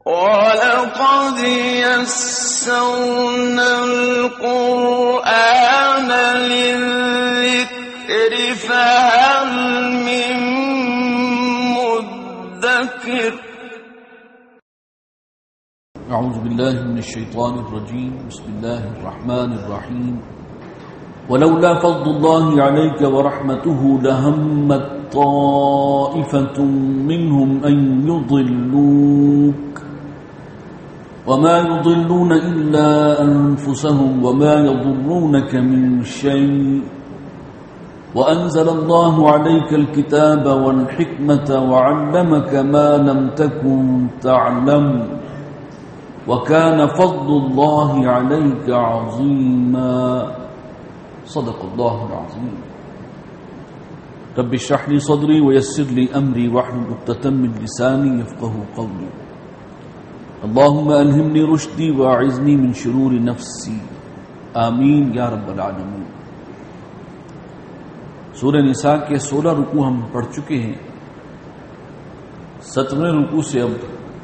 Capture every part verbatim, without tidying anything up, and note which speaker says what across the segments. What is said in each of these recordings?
Speaker 1: وَلَقَدْ يَسَّرْنَا الْقُرْآنَ لِلذِّكْرِ فَهَلْ مِن مُّدَّكِرٍ
Speaker 2: اعوذ باللہ من الشیطان الرجیم بسم اللہ الرحمن الرحیم ولولا فضل اللہ علیک ورحمته لہمت طائفة منهم ان يضلوك وما يضلون إلا أنفسهم وما يضرونك من شيء وأنزل الله عليك الكتاب والحكمة وعلمك ما لم تكن تعلم وكان فضل الله عليك عظيما صدق الله العظيم رب اشرح لي صدري ويسر لي أمري واحلل عقدة من لساني يفقهوا قولي اللهم الہمنی رشدی واعذنی من شرور نفسی آمین یا رب العالمین۔ سورہ نساء کے سولہ رکوع ہم پڑھ چکے ہیں۔ سترہویں رکوع سے اب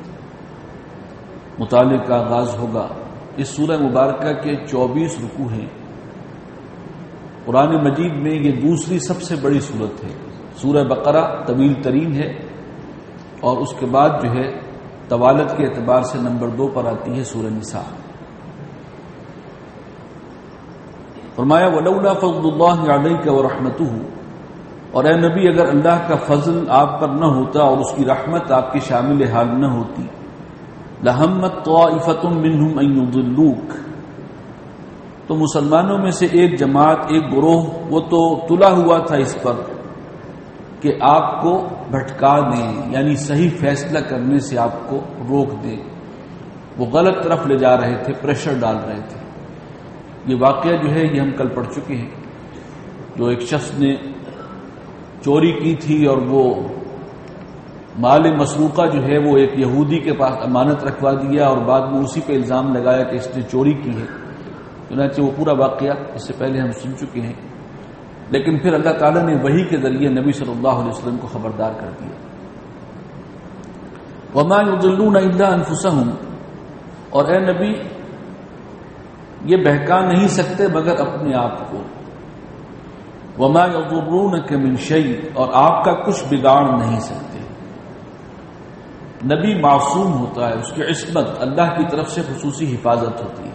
Speaker 2: مطالعے کا آغاز ہوگا۔ اس سورہ مبارکہ کے چوبیس رکوع ہیں۔ قرآن مجید میں یہ دوسری سب سے بڑی سورت ہے۔ سورہ بقرہ طویل ترین ہے اور اس کے بعد جو ہے طوالت کے اعتبار سے نمبر دو پر آتی ہے سورہ نساء۔ فرمایا ولولا فضل اللہ علیک ورحمتہ، اور اے نبی اگر اللہ کا فضل آپ پر نہ ہوتا اور اس کی رحمت آپ کے شامل حال نہ ہوتی، لہمت طائفۃ منہم ان یضلوک، تو مسلمانوں میں سے ایک جماعت ایک گروہ وہ تو تلا ہوا تھا اس پر کہ آپ کو بھٹکا دیں، یعنی صحیح فیصلہ کرنے سے آپ کو روک دیں۔ وہ غلط طرف لے جا رہے تھے، پریشر ڈال رہے تھے۔ یہ واقعہ جو ہے یہ ہم کل پڑھ چکے ہیں، جو ایک شخص نے چوری کی تھی اور وہ مال مسروقہ جو ہے وہ ایک یہودی کے پاس امانت رکھوا دیا اور بعد میں اسی پہ الزام لگایا کہ اس نے چوری کی ہے۔ چنانچہ وہ پورا واقعہ اس سے پہلے ہم سن چکے ہیں، لیکن پھر اللہ تعالیٰ نے وحی کے ذریعے نبی صلی اللہ علیہ وسلم کو خبردار کر دیا۔ وما يضلون الا انفسهم، اور اے نبی یہ بہکا نہیں سکتے مگر اپنے آپ کو۔ وما يضرونك من شيء، اور آپ کا کچھ بگاڑ نہیں سکتے۔ نبی معصوم ہوتا ہے، اس کی عصمت اللہ کی طرف سے خصوصی حفاظت ہوتی ہے۔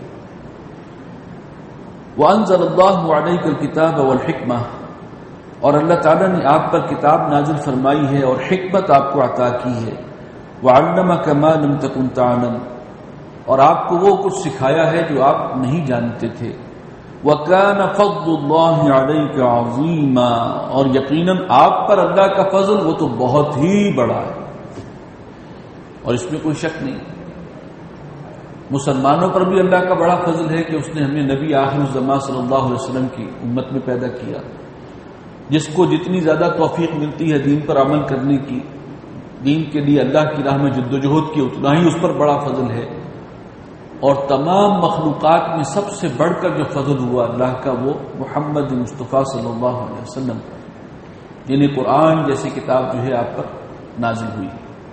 Speaker 2: وَأَنزَلَ اللَّهُ عَلَيْكَ الْكِتَابَ وَالْحِكْمَةَ، اور اللہ تعالیٰ نے آپ پر کتاب نازل فرمائی ہے اور حکمت آپ کو عطا کی ہے۔ وَعَلَّمَكَ مَا لَمْ تَكُنْ تَعْلَمْ، اور آپ کو وہ کچھ سکھایا ہے جو آپ نہیں جانتے تھے۔ وَكَانَ فَضْلُ اللَّهِ عَلَيْكَ عَظِيمًا، اور یقیناً آپ پر اللہ کا فضل وہ تو بہت ہی بڑا ہے، اور اس میں کوئی شک نہیں۔ مسلمانوں پر بھی اللہ کا بڑا فضل ہے کہ اس نے ہمیں نبی آخر الزمان صلی اللہ علیہ وسلم کی امت میں پیدا کیا۔ جس کو جتنی زیادہ توفیق ملتی ہے دین پر عمل کرنے کی، دین کے لیے اللہ کی راہ میں جدوجہد کی، اتنا ہی اس پر بڑا فضل ہے۔ اور تمام مخلوقات میں سب سے بڑھ کر جو فضل ہوا اللہ کا، وہ محمد مصطفیٰ صلی اللہ علیہ وسلم، یعنی قرآن جیسی کتاب جو ہے آپ پر نازل ہوئی۔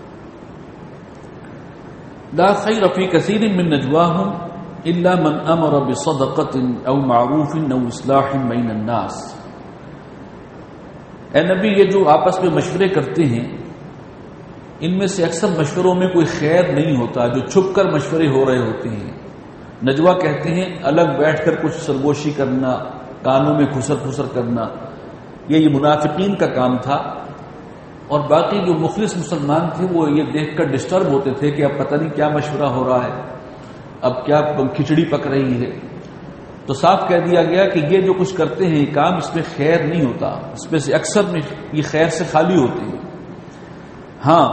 Speaker 2: لا خیر فی کثیر من نجواہم الا من امر بصدقۃ او معروف او اصلاح بین الناس۔ اے نبی یہ جو آپس میں مشورے کرتے ہیں، ان میں سے اکثر مشوروں میں کوئی خیر نہیں ہوتا، جو چھپ کر مشورے ہو رہے ہوتے ہیں۔ نجوا کہتے ہیں الگ بیٹھ کر کچھ سرگوشی کرنا، کانوں میں خسر خسر کرنا، یہ یہ منافقین کا کام تھا۔ اور باقی جو مخلص مسلمان تھے وہ یہ دیکھ کر ڈسٹرب ہوتے تھے کہ اب پتہ نہیں کیا مشورہ ہو رہا ہے، اب کیا کھچڑی پک رہی ہے۔ تو صاف کہہ دیا گیا کہ یہ جو کچھ کرتے ہیں یہ کام، اس میں خیر نہیں ہوتا، اس میں سے اکثر میں یہ خیر سے خالی ہوتے ہیں۔ ہاں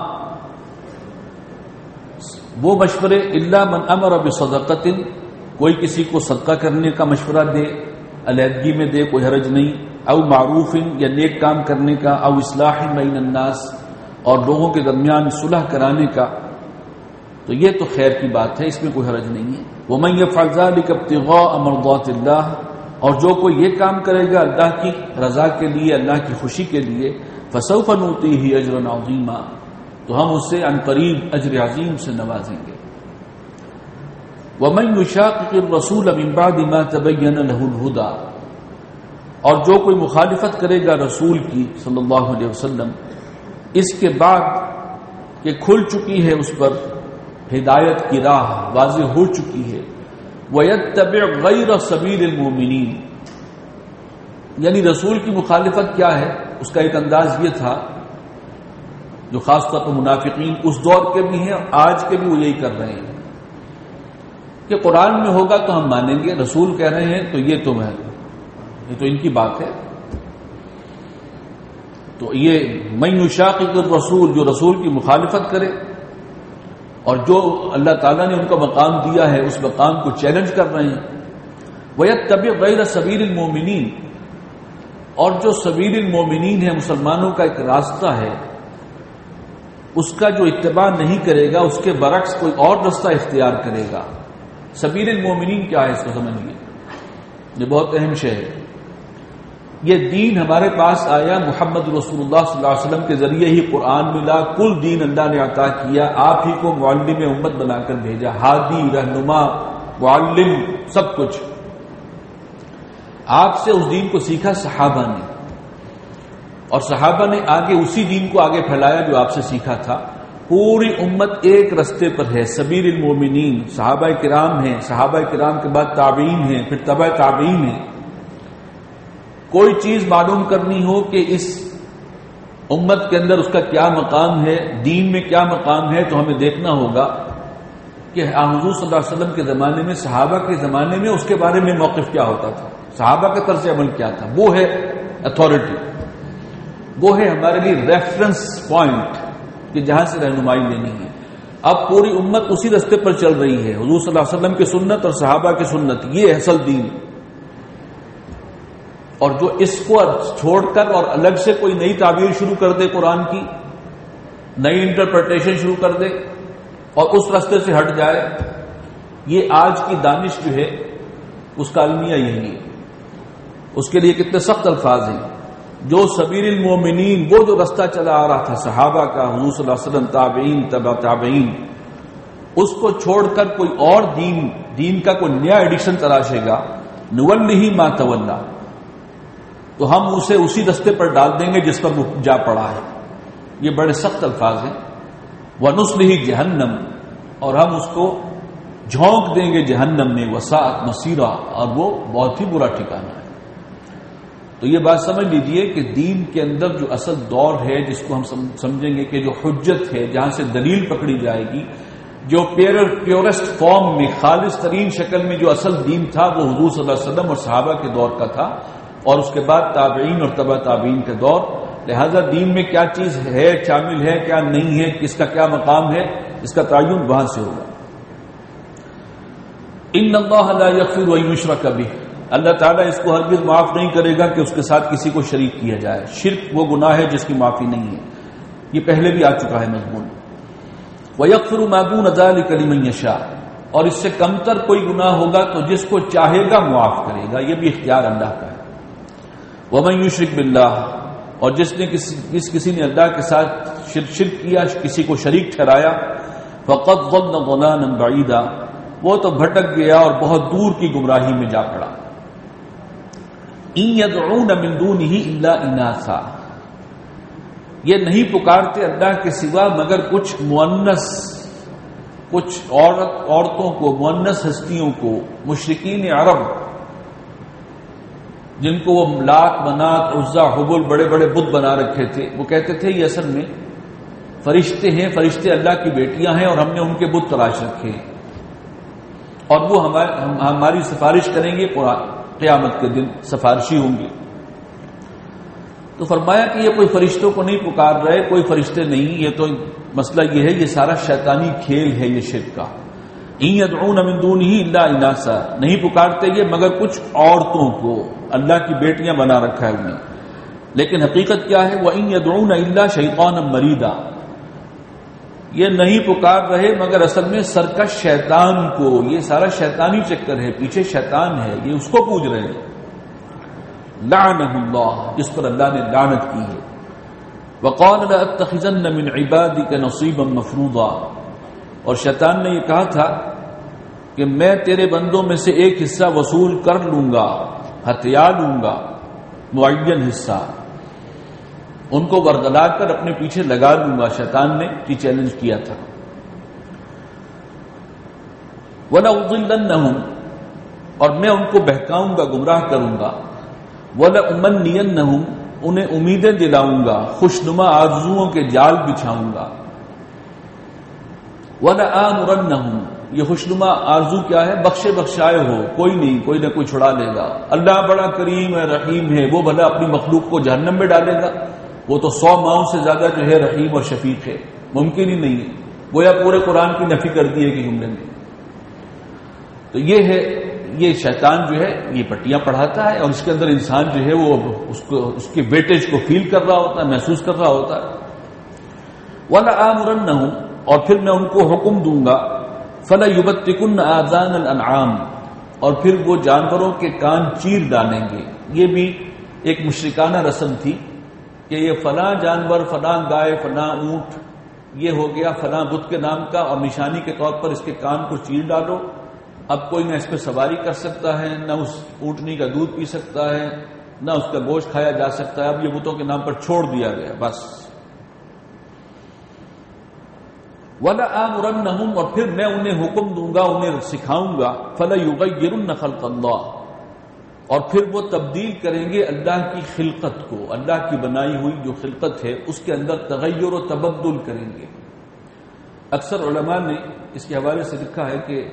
Speaker 2: وہ مشورے الا من امر بصدقۃ، کوئی کسی کو صدقہ کرنے کا مشورہ دے، علیحدگی میں دے، کوئی حرج نہیں، او معروف یا نیک کام کرنے کا، او اصلاح بین الناس اور لوگوں کے درمیان صلح کرانے کا، تو یہ تو خیر کی بات ہے، اس میں کوئی حرج نہیں ہے۔ ومن یفعل ذلک ابتغاء مرضات اللہ، اور جو کوئی یہ کام کرے گا اللہ کی رضا کے لیے، اللہ کی خوشی کے لیے، فسوف نؤتیہ اجرا عظیما، تو ہم اسے عن قریب اجر عظیم سے نوازیں گے. وَمَن يُشَاقِقِ الرَّسُولَ مِن بَعْدِ مَا تَبَيَّنَ لَهُ الْهُدَى، اور جو کوئی مخالفت کرے گا رسول کی صلی اللہ علیہ وسلم اس کے بعد کہ کھل چکی ہے اس پر ہدایت کی راہ، واضح ہو چکی ہے. وَيَتَّبِعْ غَيْرَ سَبِيلِ الْمُؤْمِنِينَ، یعنی رسول کی مخالفت کیا ہے، اس کا ایک انداز یہ تھا جو خاص طور پر منافقین اس دور کے بھی ہیں اور آج کے بھی وہ یہی کر رہے ہیں کہ قرآن میں ہوگا تو ہم مانیں گے، رسول کہہ رہے ہیں تو یہ تو ہے، یہ تو ان کی بات ہے. تو یہ من یشاقق الرسول، جو رسول کی مخالفت کرے اور جو اللہ تعالیٰ نے ان کا مقام دیا ہے اس مقام کو چیلنج کر رہے ہیں. وَيَتَّبِعْ غَيْرَ سَبِيلِ الْمُؤْمِنِينَ، اور جو سبیل المومنین ہے، مسلمانوں کا ایک راستہ ہے، اس کا جو اتباع نہیں کرے گا، اس کے برعکس کوئی اور راستہ اختیار کرے گا. سبیل المومنین کیا ہے اس کو سمجھیے، یہ بہت اہم شے ہے. یہ دین ہمارے پاس آیا محمد رسول اللہ صلی اللہ علیہ وسلم کے ذریعے ہی قرآن ملا، کل دین اللہ نے عطا کیا، آپ ہی کو معلم امت بنا کر بھیجا، ہادی، رہنما، معلم، سب کچھ. آپ سے اس دین کو سیکھا صحابہ نے، اور صحابہ نے آگے اسی دین کو آگے پھیلایا جو آپ سے سیکھا تھا. پوری امت ایک رستے پر ہے، سبیل المومنین. صحابہ کرام ہیں، صحابہ کرام کے بعد تابعین ہیں، پھر تبع تابعین ہیں. کوئی چیز معلوم کرنی ہو کہ اس امت کے اندر اس کا کیا مقام ہے، دین میں کیا مقام ہے، تو ہمیں دیکھنا ہوگا کہ حضور صلی اللہ علیہ وسلم کے زمانے میں، صحابہ کے زمانے میں اس کے بارے میں موقف کیا ہوتا تھا، صحابہ کا طرز عمل کیا تھا. وہ ہے اتھارٹی، وہ ہے ہمارے لیے ریفرنس پوائنٹ کہ جہاں سے رہنمائی لینی ہے. اب پوری امت اسی رستے پر چل رہی ہے، حضور صلی اللہ علیہ وسلم کی سنت اور صحابہ کی سنت، یہ اصل دین. اور جو اس کو چھوڑ کر اور الگ سے کوئی نئی تعبیر شروع کر دے، قرآن کی نئی انٹرپریٹیشن شروع کر دے اور اس رستے سے ہٹ جائے، یہ آج کی دانش جو ہے اس کا المیہ یہی ہے. اس کے لیے کتنے سخت الفاظ ہیں. جو سبیل المومنین، وہ جو رستہ چلا آ رہا تھا صحابہ کا، حضور صلی اللہ علیہ وسلم، تابعین، تبع تابعین، اس کو چھوڑ کر کوئی اور دین دین کا کوئی نیا ایڈیشن تلاشے گا، نولہ ما تولا، تو ہم اسے اسی رستے پر ڈال دیں گے جس پر وہ جا پڑا ہے. یہ بڑے سخت الفاظ ہیں. وَنُصْلِهِ جہنم، اور ہم اس کو جھونک دیں گے جہنم میں، وساعت مصیرا، اور وہ بہت ہی برا ٹھکانہ ہے. تو یہ بات سمجھ لیجئے کہ دین کے اندر جو اصل دور ہے جس کو ہم سمجھیں گے کہ جو حجت ہے، جہاں سے دلیل پکڑی جائے گی، جو پیورسٹ فارم میں، خالص ترین شکل میں جو اصل دین تھا، وہ حضور صلی اللہ علیہ وسلم اور صحابہ کے دور کا تھا، اور اس کے بعد تابعین اور تبع تابعین کے دور. لہذا دین میں کیا چیز ہے، شامل ہے، کیا نہیں ہے، کس کا کیا مقام ہے، اس کا تعین وہاں سے ہوگا. ان اللہ لا یغفر ان یشرک بہ، اللہ تعالیٰ اس کو ہرگز معاف نہیں کرے گا کہ اس کے ساتھ کسی کو شریک کیا جائے. شرک وہ گناہ ہے جس کی معافی نہیں ہے، یہ پہلے بھی آ چکا ہے مضمون. وَيَغْفِرُ مَا دُونَ ذَلِكَ لِمَن يَشَاءُ، اور اس سے کمتر کوئی گناہ ہوگا تو جس کو چاہے گا معاف کرے گا، یہ بھی اختیار اللہ کا ہے. وَمَن يُشْرِكْ بِاللَّهِ، اور جس نے کسی جس کسی نے اللہ کے ساتھ شرک شرک کیا، کسی کو شریک ٹھہرایا، فَقَدْ ضَلَّ ضَلَالًا بَعِيدًا، وہ تو بھٹک گیا اور بہت دور کی گمراہی میں جا پڑا. إِن يَدْعُونَ مِن دُونِهِ إِلَّا إِنَاثًا، یہ نہیں پکارتے اللہ کے سوا مگر کچھ مؤنث، کچھ عورت عورتوں کو، مؤنث ہستیوں کو. مشرکین عرب جن کو وہ لات، منات، عزا، حبل، بڑے بڑے بت بنا رکھے تھے، وہ کہتے تھے یہ اصل میں فرشتے ہیں، فرشتے اللہ کی بیٹیاں ہیں اور ہم نے ان کے بت تراش رکھے ہیں، اور وہ ہماری سفارش کریں گے، قیامت کے دن سفارشی ہوں گے. تو فرمایا کہ یہ کوئی فرشتوں کو نہیں پکار رہے، کوئی فرشتے نہیں، یہ تو مسئلہ یہ ہے، یہ سارا شیطانی کھیل ہے یہ شرک کا. إِن يَدْعُونَ مِن دُونِهِ إِلَّا إِنَاثًا، نہیں پکارتے یہ مگر کچھ عورتوں کو، اللہ کی بیٹیاں بنا رکھا ہے انہیں. لیکن حقیقت کیا ہے؟ وَإِن يَدْعُونَ إِلَّا شَيْطَانًا مَرِيدًا، یہ نہیں پکار رہے مگر اصل میں سرکش شیطان کو. یہ سارا شیطانی چکر ہے، پیچھے شیطان ہے، یہ اس کو پوج رہے ہیں. لعنہ اللہ، جس پر اللہ نے لعنت کی ہے. وقال لأتخذن من عبادك نصيبا مفروضا، اور شیطان نے یہ کہا تھا کہ میں تیرے بندوں میں سے ایک حصہ وصول کر لوں گا، ہتھیا لوں گا، معین حصہ، ان کو ورگلا کر اپنے پیچھے لگا لوں گا۔ شیطان نے یہ چیلنج کیا تھا۔ وَلَأُضِلَّنَّهُمْ، اور میں ان کو بہکاؤں گا، گمراہ کروں گا۔ وَلَأُمَنِّيَنَّهُمْ، انہیں امیدیں دلاؤں گا، خوشنما آرزوؤں کے جال بچھاؤں گا۔ وَلَآمُرَنَّهُمْ، یہ خوشنما آرزو کیا ہے؟ بخشے بخشائے ہو، کوئی نہیں، کوئی نہ کوئی چھڑا لے گا۔ اللہ بڑا کریم ہے، رحیم ہے، وہ بھلا اپنی مخلوق کو جہنم میں ڈالے گا؟ وہ تو سو ماؤں سے زیادہ جو ہے رحیم اور شفیق ہے، ممکن ہی نہیں ہے۔ گویا پورے قرآن کی نفی کر دی ہے کہ جملے میں۔ تو یہ ہے، یہ شیطان جو ہے یہ پٹیاں پڑھاتا ہے، اور اس کے اندر انسان جو ہے وہ اس کو اس کے ویٹیج کو فیل کر رہا ہوتا ہے، محسوس کر رہا ہوتا ہے۔ وَلَآمُرَنَّهُمْ، اور پھر میں ان کو حکم دوں گا، فَلَيُبَتِّكُنَّ آذَانَ الْأَنْعَامِ، اور پھر وہ جانوروں کے کان چیر ڈالیں گے۔ یہ بھی ایک مشرکانہ رسم تھی کہ یہ فلاں جانور، فلاں گائے، فلاں اونٹ، یہ ہو گیا فلاں بت کے نام کا، اور نشانی کے طور پر اس کے کان کو چیر ڈالو۔ اب کوئی نہ اس پہ سواری کر سکتا ہے، نہ اس اونٹنی کا دودھ پی سکتا ہے، نہ اس کا گوشت کھایا جا سکتا ہے۔ اب یہ بتوں کے نام پر چھوڑ دیا گیا، بس۔ وَلَآمُرَنَّهُمْ، اور پھر میں انہیں حکم دوں گا، انہیں سکھاؤں گا، فَلَيُغَيِّرُنَّ خَلْقَ اللَّهِ، اور پھر وہ تبدیل کریں گے اللہ کی خلقت کو، اللہ کی بنائی ہوئی جو خلقت ہے اس کے اندر تغیر و تبدل کریں گے۔ اکثر علماء نے اس کے حوالے سے لکھا ہے کہ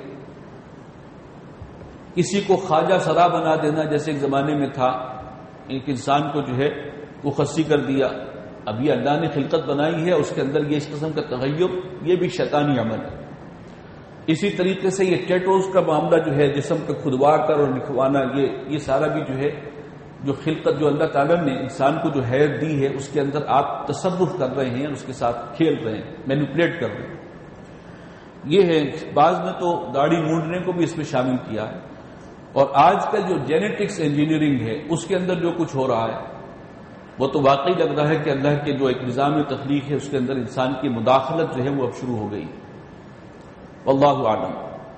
Speaker 2: کسی کو خواجہ سرا بنا دینا، جیسے ایک زمانے میں تھا، ایک انسان کو جو ہے وہ خصی کر دیا۔ اب یہ اللہ نے خلقت بنائی ہے، اس کے اندر یہ اس قسم کا تغیر، یہ بھی شیطانی عمل ہے۔ اسی طریقے سے یہ ٹیٹوز کا معاملہ جو ہے، جسم پہ کھدوا کر اور لکھوانا، یہ یہ سارا بھی جو ہے جو خلقت جو اللہ تعالیٰ نے انسان کو جو حیات دی ہے اس کے اندر آپ تصرف کر رہے ہیں، اس کے ساتھ کھیل رہے ہیں، مینیپولیٹ کر رہے ہیں۔ یہ ہے، بعض میں تو داڑھی مونڈنے کو بھی اس میں شامل کیا ہے۔ اور آج کا جو جینیٹکس انجینئرنگ ہے اس کے اندر جو کچھ ہو رہا ہے وہ تو واقعی لگ رہا ہے کہ اللہ کے جو ایک نظام تخلیق ہے اس کے اندر انسان کی مداخلت جو ہے وہ اب شروع ہو گئی۔ واللہ اعلم۔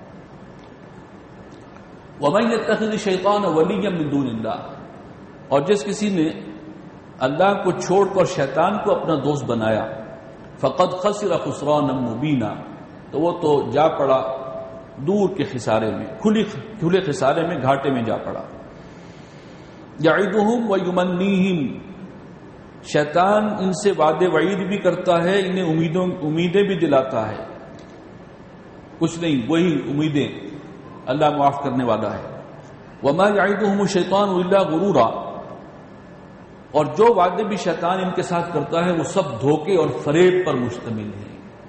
Speaker 2: وَمَن يَتَّخِذِ الشَّيْطَانَ وَلِيًّا مِن دُونِ اللَّهِ، اور جس کسی نے اللہ کو چھوڑ کر شیطان کو اپنا دوست بنایا، فَقَدْ خَسِرَ خُسْرَانًا مُبِينًا، تو وہ تو جا پڑا دور کے خسارے میں، کھلی کھلے خسارے میں، گھاٹے میں جا پڑا۔ یعدہم ویمنیہم، شیطان ان سے وعدے وعید بھی کرتا ہے، انہیں امیدوں امیدیں بھی دلاتا ہے۔ کچھ نہیں، وہی امیدیں، اللہ معاف کرنے والا ہے۔ وما یعدہم الشیطان الا غرورا، اور جو وعدے بھی شیطان ان کے ساتھ کرتا ہے وہ سب دھوکے اور فریب پر مشتمل ہیں۔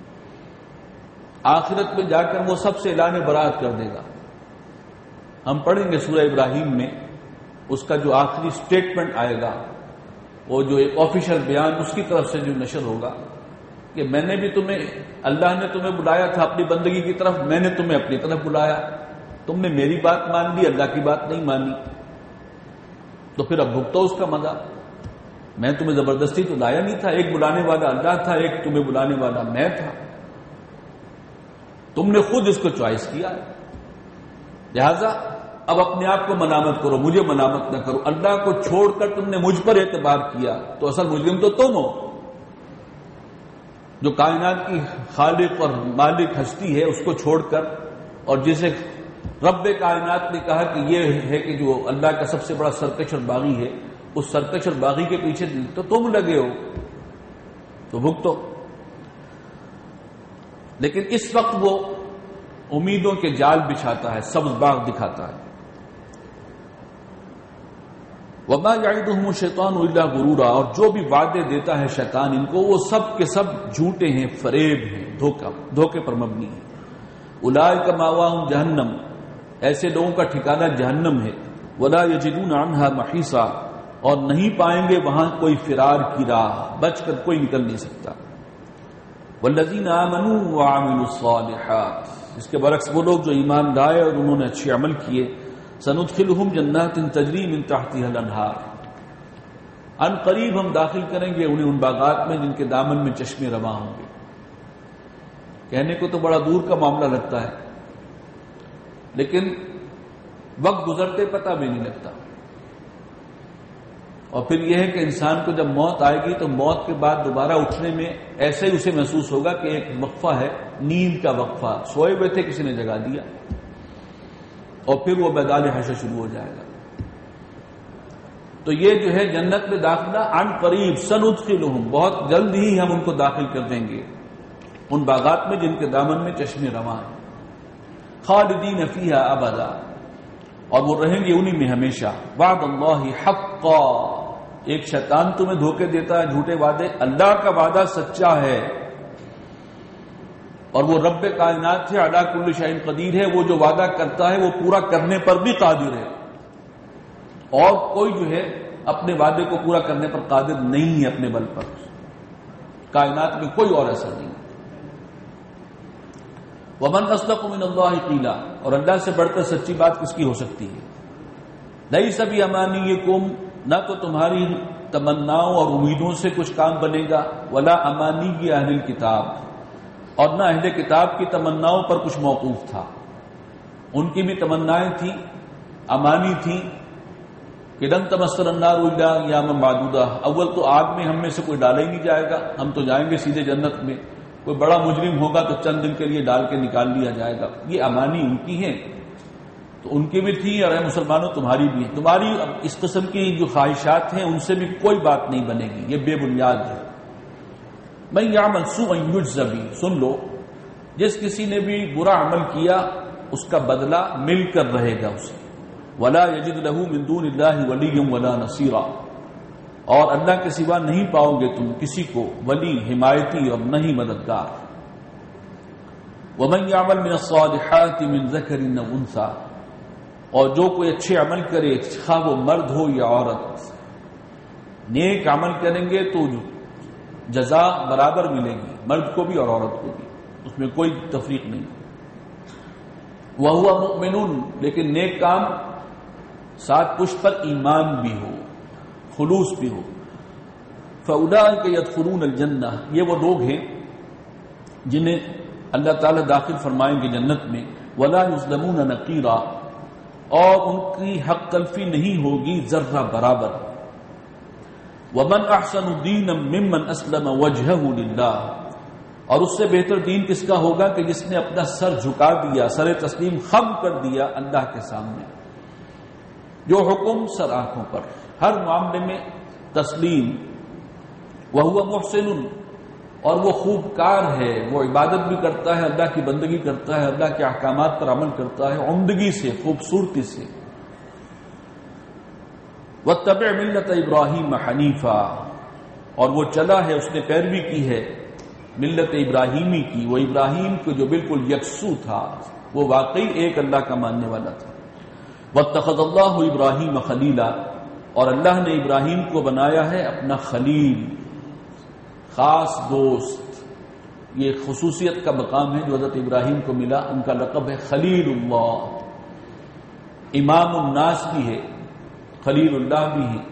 Speaker 2: آخرت میں جا کر وہ سب سے اعلان برات کر دے گا۔ ہم پڑھیں گے سورہ ابراہیم میں اس کا جو آخری سٹیٹمنٹ آئے گا، وہ جو ایک آفیشل بیان اس کی طرف سے جو نشر ہوگا کہ میں نے بھی تمہیں، اللہ نے تمہیں بلایا تھا اپنی بندگی کی طرف، میں نے تمہیں اپنی طرف بلایا، تم نے میری بات مان لی، اللہ کی بات نہیں مانی، تو پھر اب بھگتو اس کا مزہ۔ میں تمہیں زبردستی تو لایا نہیں تھا، ایک بلانے والا اللہ تھا، ایک تمہیں بلانے والا میں تھا، تم نے خود اس کو چوائس کیا، لہذا اب اپنے آپ کو ملامت کرو، مجھے ملامت نہ کرو۔ اللہ کو چھوڑ کر تم نے مجھ پر اعتبار کیا تو اصل مجرم تو تم ہو۔ جو کائنات کی خالق اور مالک ہستی ہے اس کو چھوڑ کر، اور جسے رب کائنات نے کہا کہ یہ ہے کہ جو اللہ کا سب سے بڑا سرکش اور باغی ہے، اس سرکش اور باغی کے پیچھے تو تم لگے ہو، تو بھگتو۔ لیکن اس وقت وہ امیدوں کے جال بچھاتا ہے، سبز باغ دکھاتا ہے۔ وما یعدہم الشیطان الا غرورا، اور جو بھی وعدے دیتا ہے شیطان ان کو وہ سب کے سب جھوٹے ہیں، فریب ہیں، دھوکہ دھوکے پر مبنی ہیں۔ اولئک مأواہم جہنم، ایسے لوگوں کا ٹھکانہ جہنم ہے۔ ولا یجدون عنہا محیصا، اور نہیں پائیں گے وہاں کوئی فرار کی راہ، بچ کر کوئی نکل نہیں سکتا۔ والذین آمنوا وعملوا الصالحات، اس کے برعکس وہ لوگ جو ایمان لائے اور انہوں نے اچھے عمل کیے، سندخلہم جنات تجری من تحتها الانہار، ان قریب ہم داخل کریں گے انہیں ان باغات میں جن کے دامن میں چشمے رواں ہوں گے. کہنے کو تو بڑا دور کا معاملہ لگتا ہے، لیکن وقت گزرتے پتہ بھی نہیں لگتا. اور پھر یہ ہے کہ انسان کو جب موت آئے گی تو موت کے بعد دوبارہ اٹھنے میں ایسے ہی اسے محسوس ہوگا کہ ایک وقفہ ہے، نیند کا وقفہ، سوئے ہوئے تھے کسی نے جگا دیا، اور پھر وہ میدان حشر شروع ہو جائے گا. تو یہ جو ہے جنت میں داخلہ عن قریب، سندخلہم، بہت جلد ہی ہم ان کو داخل کر دیں گے ان باغات میں جن کے دامن میں چشمے رواں ہیں. خالدین فیہا ابدا، اور وہ رہیں گے انہی میں ہمیشہ. وعد اللہ حقا، ایک شیطان تمہیں دھوکے دیتا ہے، جھوٹے وعدے، اللہ کا وعدہ سچا ہے، اور وہ رب کائنات ہے، علی کل شیء قدیر ہے، وہ جو وعدہ کرتا ہے وہ پورا کرنے پر بھی قادر ہے، اور کوئی جو ہے اپنے وعدے کو پورا کرنے پر قادر نہیں ہے اپنے بل پر. کائنات میں کوئی اور ایسا نہیں. ومن اصدق من اللہ قیلا، اور اللہ سے بڑھ کر سچی بات کس کی ہو سکتی ہے. لیس بامانیکم، نہ تو تمہاری تمناؤں اور امیدوں سے کچھ کام بنے گا، ولا امانی اہل الکتاب، اور نہ اہل کتاب کی تمناؤں پر کچھ موقوف تھا. ان کی بھی تمنائیں تھیں، امانی تھیں کہ لن تمسنا النار الا ایاما معدودہ، اول تو آگ میں ہم میں سے کوئی ڈالا ہی نہیں جائے گا، ہم تو جائیں گے سیدھے جنت میں، کوئی بڑا مجرم ہوگا تو چند دن کے لیے ڈال کے نکال لیا جائے گا. یہ امانی ان کی ہیں، تو ان کی بھی تھی، اور اے مسلمانوں تمہاری بھی ہے. تمہاری اس قسم کی جو خواہشات ہیں ان سے بھی کوئی بات نہیں بنے گی، یہ بے بنیاد ہے. من یعمل سوءا یجز بہ، سن لو، جس کسی نے بھی برا عمل کیا اس کا بدلہ مل کر رہے گا اسے. ولا یجد له من دون اللہ ولیا ولا نصیرا، اور اللہ کے سوا نہیں پاؤ گے تم کسی کو ولی، حمایتی اور نہیں مددگار. ومن یعمل من الصالحات من ذکر او انثی، اور جو کوئی اچھے عمل کرے خواہ وہ مرد ہو یا عورت، نیک عمل کریں گے تو جزا برابر ملے گی، مرد کو بھی اور عورت کو بھی، اس میں کوئی تفریق نہیں. وَهُوَ مُؤْمِنٌ، لیکن نیک کام ساتھ پشت پر ایمان بھی ہو، خلوص بھی ہو. فَأُولَٰئِكَ يَدْخُلُونَ الْجَنَّةَ، یہ وہ لوگ ہیں جنہیں اللہ تعالیٰ داخل فرمائیں گے جنت میں. وَلَا يُظْلَمُونَ نَقِيرًا، اور ان کی حق تلفی نہیں ہوگی ذرہ برابر. وَمَنْ أَحْسَنُ دِينًا مِّمَّنْ أَسْلَمَ وَجْهَهُ لِلَّهِ، اور اس سے بہتر دین کس کا ہوگا کہ جس نے اپنا سر جھکا دیا، سر تسلیم خم کر دیا اللہ کے سامنے. جو حکم سر آنکھوں پر، ہر معاملے میں تسلیم. وَهُوَ مُحْسِنٌ، اور وہ خوب کار ہے، وہ عبادت بھی کرتا ہے، اللہ کی بندگی کرتا ہے، اللہ کے احکامات پر عمل کرتا ہے عمدگی سے، خوبصورتی سے. وَاتَّبِعْ مِلَّةَ إِبْرَاهِيمَ حَنِيفًا، اور وہ چلا ہے، اس نے پیروی کی ہے ملت ابراہیمی کی، وہ ابراہیم کو جو بالکل یکسو تھا، وہ واقعی ایک اللہ کا ماننے والا تھا. وَاتَّخَذَ اللَّهُ إِبْرَاهِيمَ خَلِيلًا، اور اللہ نے ابراہیم کو بنایا ہے اپنا خلیل، خاص دوست. یہ خصوصیت کا مقام ہے جو حضرت ابراہیم کو ملا، ان کا لقب ہے خلیل اللہ. امام الناس بھی ہے، خلیل اللہ بھی ہے.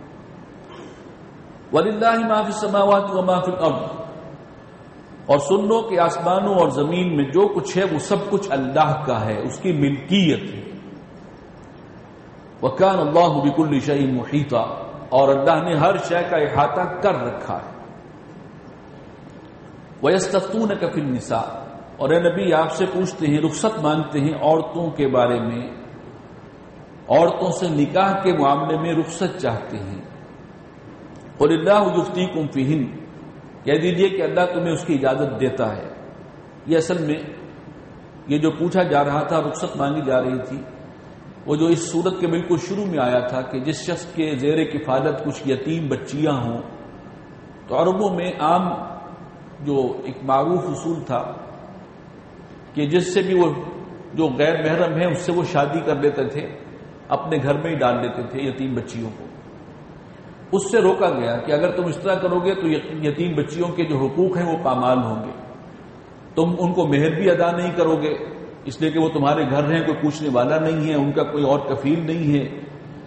Speaker 2: وَلِلَّهِ مَا فِي السَّمَاوَاتِ وَمَا فِي الْأَرْضِ، اور سن لو کہ آسمانوں اور زمین میں جو کچھ ہے وہ سب کچھ اللہ کا ہے، اس کی ملکیت ہے. وَكَانَ اللَّهُ بِكُلِّ شَيْءٍ مُحِيطًا، اور اللہ نے ہر شے کا احاطہ کر رکھا ہے. وَيَسْتَفْتُونَكَ فِي النِّسَاءِ، اور اے نبی آپ سے پوچھتے ہیں، رخصت مانگتے ہیں عورتوں کے بارے میں، عورتوں سے نکاح کے معاملے میں رخصت چاہتے ہیں. قُلِ اللَّهُ يُفْتِيكُمْ فِيهِنَّ، کہہ دیجئے کہ اللہ تمہیں اس کی اجازت دیتا ہے. یہ اصل میں یہ جو پوچھا جا رہا تھا، رخصت مانگی جا رہی تھی، وہ جو اس صورت کے بالکل شروع میں آیا تھا کہ جس شخص کے زیر کفالت کچھ یتیم بچیاں ہوں، تو عربوں میں عام جو ایک معروف اصول تھا کہ جس سے بھی وہ جو غیر محرم ہے اس سے وہ شادی کر لیتے تھے، اپنے گھر میں ہی ڈال دیتے تھے یتیم بچیوں کو. اس سے روکا گیا کہ اگر تم اس طرح کرو گے تو یتیم بچیوں کے جو حقوق ہیں وہ پامال ہوں گے. تم ان کو مہر بھی ادا نہیں کرو گے، اس لیے کہ وہ تمہارے گھر ہیں، کوئی پوچھنے والا نہیں ہے، ان کا کوئی اور کفیل نہیں ہے.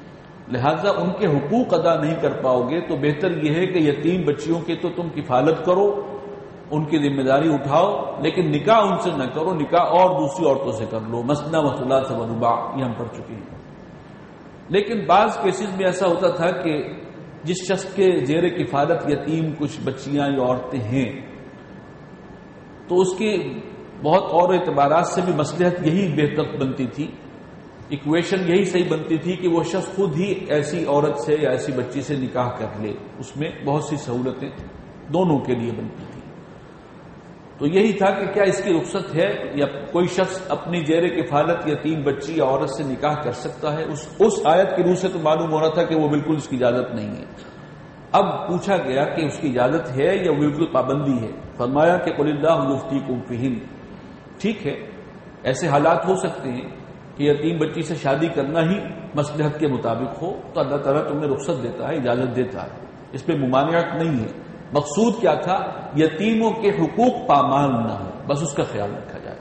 Speaker 2: لہذا ان کے حقوق ادا نہیں کر پاؤ گے تو بہتر یہ ہے کہ یتیم بچیوں کی تو تم کفالت کرو، ان کی ذمہ داری اٹھاؤ، لیکن نکاح ان سے نہ کرو، نکاح اور دوسری عورتوں سے کر لو، مثنی و ثلاث و رباع، یہ ہم پڑھ چکے ہیں۔ لیکن بعض کیسز میں ایسا ہوتا تھا کہ جس شخص کے زیر کفالت یتیم کچھ بچیاں یا عورتیں ہیں تو اس کی بہت اور اعتبارات سے بھی مصلحت یہی بہتر بنتی تھی، ایکویشن یہی صحیح بنتی تھی کہ وہ شخص خود ہی ایسی عورت سے یا ایسی بچی سے نکاح کر لے، اس میں بہت سی سہولتیں دونوں کے لیے بنتی تھی۔ تو یہی تھا کہ کیا اس کی رخصت ہے یا کوئی شخص اپنی زیر کفالت یتیم بچی یا عورت سے نکاح کر سکتا ہے؟ اس اس آیت کی روح سے تو معلوم ہو رہا تھا کہ وہ بالکل اس کی اجازت نہیں ہے۔ اب پوچھا گیا کہ اس کی اجازت ہے یا بالکل پابندی ہے؟ فرمایا کہ قل اللہ یفتیکم فیہن، ٹھیک ہے ایسے حالات ہو سکتے ہیں کہ یتیم بچی سے شادی کرنا ہی مصلحت کے مطابق ہو تو اللہ تعالیٰ تمہیں رخصت دیتا ہے، اجازت دیتا ہے، اس پہ ممانعت نہیں ہے۔ مقصود کیا تھا؟ یتیموں کے حقوق پامال نہ ہو، بس اس کا خیال رکھا جائے۔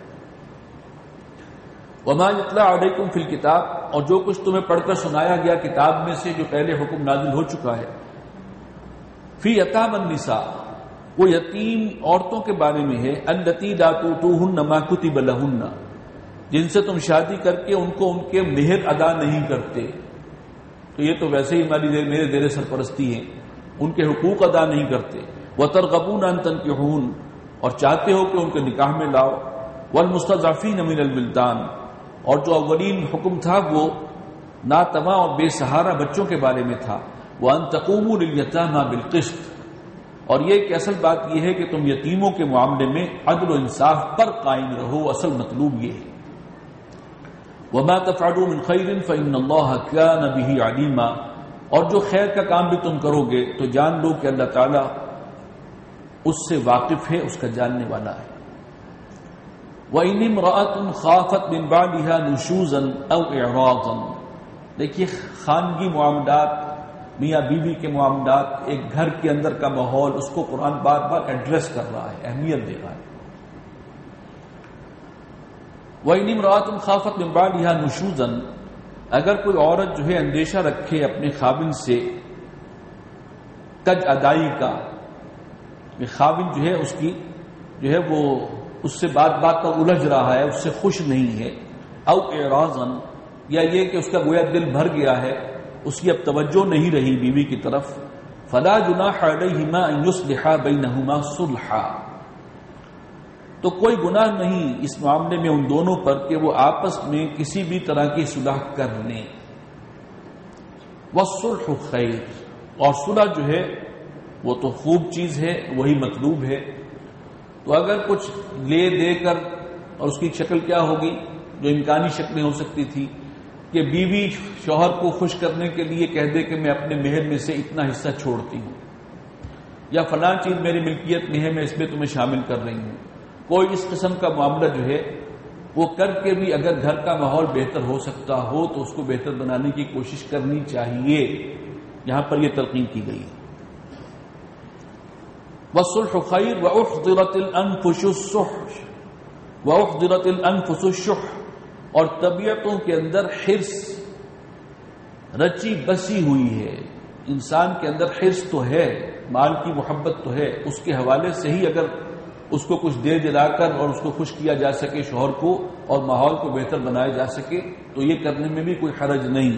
Speaker 2: وما یتلی علیکم فی الکتاب، اور جو کچھ تمہیں پڑھ کر سنایا گیا کتاب میں سے جو پہلے حکم نازل ہو چکا ہے، فی یتام النساء، وہ یتیم عورتوں کے بارے میں ہے، التی لا تؤتوہن ما کتب لہن، جن سے تم شادی کر کے ان کو ان کے مہر ادا نہیں کرتے، تو یہ تو ویسے ہی ہماری میرے زیر سرپرستی ہیں، ان کے حقوق ادا نہیں کرتے۔ وَتَرْغَبُونَ أَن تَنكِحُوهُنَّ، اور چاہتے ہو کہ ان کے نکاح میں لاؤ۔ وَالْمُسْتَضْعَفِينَ مِنَ الْوِلْدَانِ، اور جو اولین حکم تھا وہ ناتواں اور بے سہارا بچوں کے بارے میں تھا۔ وَأَن تَقُومُوا لِلْيَتَامَى بِالْقِسْطِ، اور یہ کہ اصل بات یہ ہے کہ تم یتیموں کے معاملے میں عدل و انصاف پر قائم رہو، اصل مطلوب یہ ہے۔ وَمَا تَفْعَلُوا مِنْ خَيْرٍ فَإِنَّ اللَّهَ كَانَ بِهِ عَلِيمًا، اور جو خیر کا کام بھی تم کرو گے تو جان لو کہ اللہ تعالیٰ اس سے واقف ہے، اس کا جاننے والا ہے۔ وَإِنِ امْرَأَةٌ خَافَتْ مِنْ بَعْلِهَا نُشُوزًا أَوْ إِعْرَاضًا، دیکھیے خانگی معاملات، میاں بیوی کے معاملات، ایک گھر کے اندر کا ماحول، اس کو قرآن بار بار ایڈریس کر رہا ہے، اہمیت دے رہا ہے۔ وَإِنِ امْرَأَةٌ خَافَتْ مِنْ بَعْلِهَا نُشُوزًا، اگر کوئی عورت جو ہے اندیشہ رکھے اپنے خاوند سے کج ادائی کا، خاوند جو ہے اس کی جو ہے وہ اس سے بات بات پر الجھ رہا ہے، اس سے خوش نہیں ہے، او اعراضا، یا یہ کہ اس کا گویا دل بھر گیا ہے، اس کی اب توجہ نہیں رہی بیوی کی طرف، فلا جناح علیہما ان یصلحا بینہما صلحا، تو کوئی گناہ نہیں اس معاملے میں ان دونوں پر کہ وہ آپس میں کسی بھی طرح کی صلح کر لیں۔ والصلح خیر، اور صلح جو ہے وہ تو خوب چیز ہے، وہی مطلوب ہے۔ تو اگر کچھ لے دے کر، اور اس کی شکل کیا ہوگی؟ جو امکانی شکلیں ہو سکتی تھی کہ بیوی شوہر کو خوش کرنے کے لیے کہہ دے کہ میں اپنے مہر میں سے اتنا حصہ چھوڑتی ہوں، یا فلاں چیز میری ملکیت میں ہے، میں اس میں تمہیں شامل کر رہی ہوں۔ کوئی اس قسم کا معاملہ جو ہے وہ کر کے بھی اگر گھر کا ماحول بہتر ہو سکتا ہو تو اس کو بہتر بنانے کی کوشش کرنی چاہیے، یہاں پر یہ تلقین کی گئی ہے۔ والصلح خیر واحضرت الانفس الشح، واحضرت الانفس الشح، اور طبیعتوں کے اندر حرص رچی بسی ہوئی ہے، انسان کے اندر حرص تو ہے، مال کی محبت تو ہے، اس کے حوالے سے ہی اگر اس کو کچھ دے دلا کر اور اس کو خوش کیا جا سکے شوہر کو، اور ماحول کو بہتر بنایا جا سکے تو یہ کرنے میں بھی کوئی حرج نہیں۔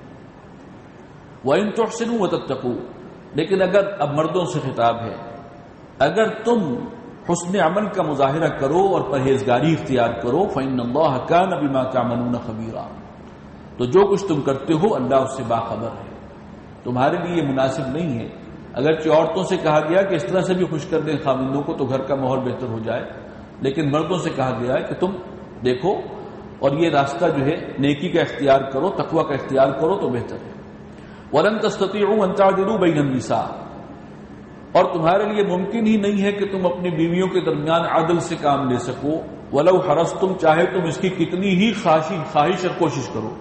Speaker 2: وَإِن تُحْسِنُوا وَتَتَّقُوا، لیکن اگر اب مردوں سے خطاب ہے، اگر تم حسن عمل کا مظاہرہ کرو اور پرہیزگاری اختیار کرو، فَإِنَّ اللَّهَ كَانَ بِمَا تَعْمَلُونَ خَبِيرًا، تو جو کچھ تم کرتے ہو اللہ اس سے باخبر ہے۔ تمہارے لیے یہ مناسب نہیں ہے، اگرچہ عورتوں سے کہا گیا کہ اس طرح سے بھی خوش کر دیں خاوندوں کو تو گھر کا ماحول بہتر ہو جائے، لیکن مردوں سے کہا گیا ہے کہ تم دیکھو اور یہ راستہ جو ہے نیکی کا اختیار کرو، تقوی کا اختیار کرو تو بہتر ہے۔ وَلَن تَسْتَطِيعُوا أَن تَعْدِلُوا بَيْنَ النِّسَاءِ، اور تمہارے لیے ممکن ہی نہیں ہے کہ تم اپنی بیویوں کے درمیان عدل سے کام لے سکو، وَلَوْ حَرَصْتُمْ، چاہے تم اس کی کتنی ہی خواہش اور کوشش کرو۔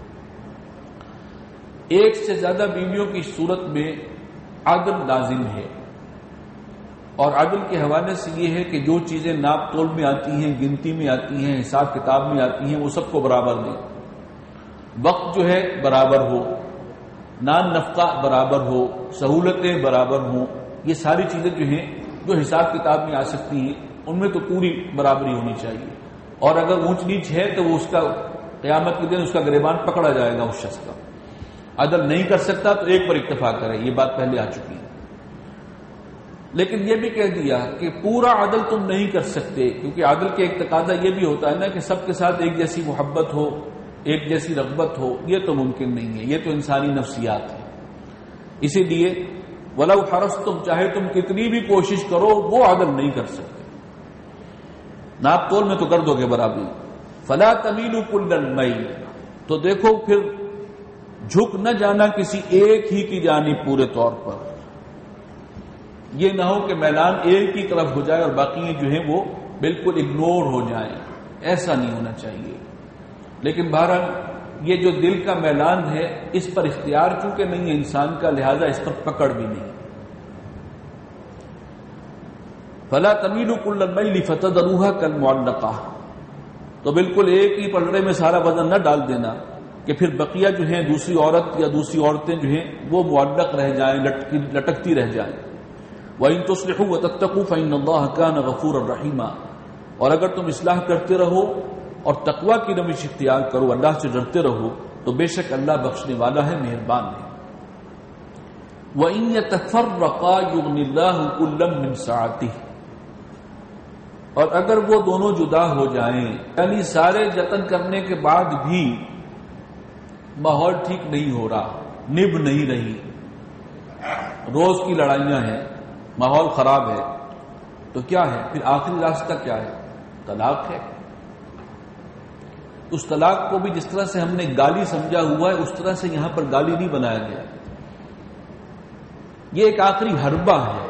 Speaker 2: ایک سے زیادہ بیویوں کی صورت میں عدل لازم ہے، اور عدل کے حوالے سے یہ ہے کہ جو چیزیں ناپ تول میں آتی ہیں، گنتی میں آتی ہیں، حساب کتاب میں آتی ہیں، وہ سب کو برابر دیں، وقت جو ہے برابر ہو، نان نفقہ برابر ہو، سہولتیں برابر ہوں، یہ ساری چیزیں جو ہیں جو حساب کتاب میں آ سکتی ہیں ان میں تو پوری برابری ہونی چاہیے. اور اگر اونچ نیچ ہے تو وہ اس کا قیامت کے دن اس کا گریبان پکڑا جائے گا اس شخص کا. عدل نہیں کر سکتا تو ایک پر اکتفا کرے، یہ بات پہلے آ چکی ہے. لیکن یہ بھی کہہ دیا کہ پورا عدل تم نہیں کر سکتے، کیونکہ عدل کے ایک تقاضا یہ بھی ہوتا ہے نا کہ سب کے ساتھ ایک جیسی محبت ہو، ایک جیسی رغبت ہو. یہ تو ممکن نہیں ہے، یہ تو انسانی نفسیات ہے. اسی لیے ولو حرصتم، چاہے تم کتنی بھی کوشش کرو وہ عدل نہیں کر سکتے. ناپ تول میں تو کر دو گے برابری. فلا تمیلوا کل المیل، تو دیکھو پھر جھک نہ جانا کسی ایک ہی کی جانب پورے طور پر. یہ نہ ہو کہ میلان ایک کی طرف ہو جائے اور باقی جو ہیں وہ بالکل اگنور ہو جائیں، ایسا نہیں ہونا چاہیے. لیکن بہرحال یہ جو دل کا میلان ہے اس پر اختیار چونکہ نہیں ہے انسان کا، لہذا اس پر پکڑ بھی نہیں. فلا تمیلوا کل المیل فتذروها کالمعلقہ، تو بالکل ایک ہی پلڑے میں سارا وزن نہ ڈال دینا کہ پھر بقیہ جو ہیں دوسری عورت یا دوسری عورتیں جو ہیں وہ معلق رہ جائیں، لٹکتی رہ جائیں. وَإِن تُصْلِحُوا وَتَتَّقُوا فَإِنَّ اللَّهَ كَانَ غَفُورًا رَحِيمًا، اور اگر تم اصلاح کرتے رہو اور تقوی کی روش اختیار کرو، اللہ سے ڈرتے رہو، تو بے شک اللہ بخشنے والا ہے، مہربان ہے. وَإِن يَتَفَرَّقَا يُغْنِ اللَّهُ كُلًّا مِّن سَعَتِهِ، اور اگر وہ دونوں جدا ہو جائیں، یعنی سارے جتن کرنے کے بعد بھی ماحول ٹھیک نہیں ہو رہا، نب نہیں رہی، روز کی لڑائیاں ہیں، ماحول خراب ہے، تو کیا ہے پھر آخری راستہ کیا ہے؟ طلاق ہے. اس طلاق کو بھی جس طرح سے ہم نے گالی سمجھا ہوا ہے اس طرح سے یہاں پر گالی نہیں بنایا گیا. یہ ایک آخری حربہ ہے،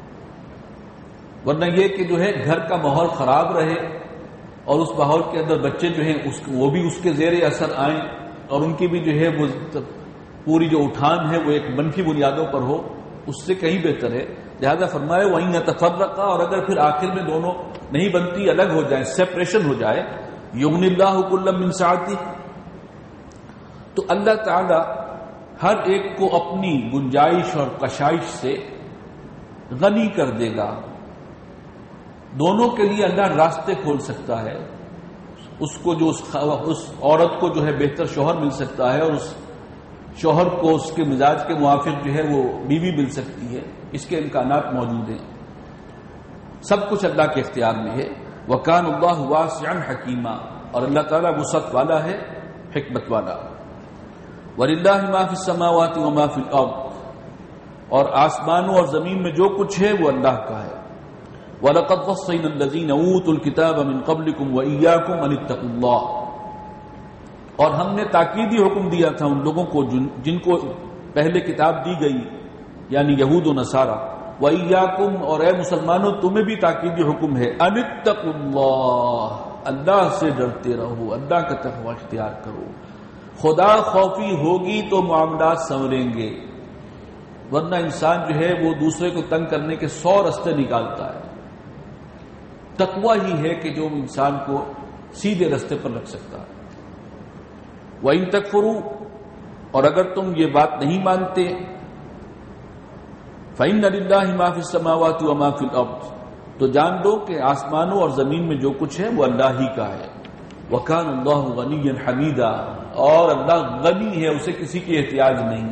Speaker 2: ورنہ یہ کہ جو ہے گھر کا ماحول خراب رہے اور اس ماحول کے اندر بچے جو ہیں اس وہ بھی اس کے زیر اثر آئیں اور ان کی بھی جو ہے وہ پوری جو اٹھان ہے وہ ایک منفی بنیادوں پر ہو، اس سے کہیں بہتر ہے. لہذا فرمائے وَإِن يَتَفَرَّقَا، اور اگر پھر آخر میں دونوں نہیں بنتی، الگ ہو جائیں، سیپریشن ہو جائے، یغنی اللہ کلا من سعتہ، تو اللہ تعالی ہر ایک کو اپنی گنجائش اور کشائش سے غنی کر دے گا. دونوں کے لیے اللہ راستے کھول سکتا ہے. اس کو جو اس, اس عورت کو جو ہے بہتر شوہر مل سکتا ہے اور اس شوہر کو اس کے مزاج کے موافق جو ہے وہ بیوی مل سکتی ہے. اس کے امکانات موجود ہیں، سب کچھ اللہ کے اختیار میں ہے. وَكَانَ اللَّهُ وَاسِعًا حَكِيمًا، اور اللہ تعالیٰ وسعت والا ہے، حکمت والا. وَلِلَّهِ مَا فِي السَّمَاوَاتِ وَمَا فِي الْأَرْضِ، اور آسمانوں اور زمین میں جو کچھ ہے وہ اللہ کا ہے. وَلَقَدْ وَصَّيْنَا الَّذِينَ أُوتُوا الْكِتَابَ مِنْ قَبْلِكُمْ وَإِيَّاكُمْ أَنِ اتَّقُوا اللَّهَ، اور ہم نے تاکیدی حکم دیا تھا ان لوگوں کو جن, جن کو پہلے کتاب دی گئی، یعنی یہود و نصارہ. وَإِيَّاكُمْ، اور اے مسلمانوں تمہیں بھی تاکیدی حکم ہے، أَنِ اتَّقُوا اللَّهَ، اللہ سے ڈرتے رہو، اللہ کا تقوی اختیار کرو. خدا خوفی ہوگی تو معاملات سنوریں گے، ورنہ انسان جو ہے وہ دوسرے کو تنگ کرنے کے سو راستے نکالتا ہے. تقوی ہی ہے کہ جو انسان کو سیدھے راستے پر رکھ سکتا ہے. وَإِن تَكْفُرُوا، اور اگر تم یہ بات نہیں مانتے، فَإِنَّ لِلَّهِ مَا فِي السَّمَاوَاتِ وَمَا فِي الْأَرْضِ، تو جان دو کہ آسمانوں اور زمین میں جو کچھ ہے وہ اللہ ہی کا ہے. وَكَانَ اللَّهُ غَنِيًّا حَمِيدًا، اور اللہ غنی ہے، اسے کسی کی احتیاج نہیں.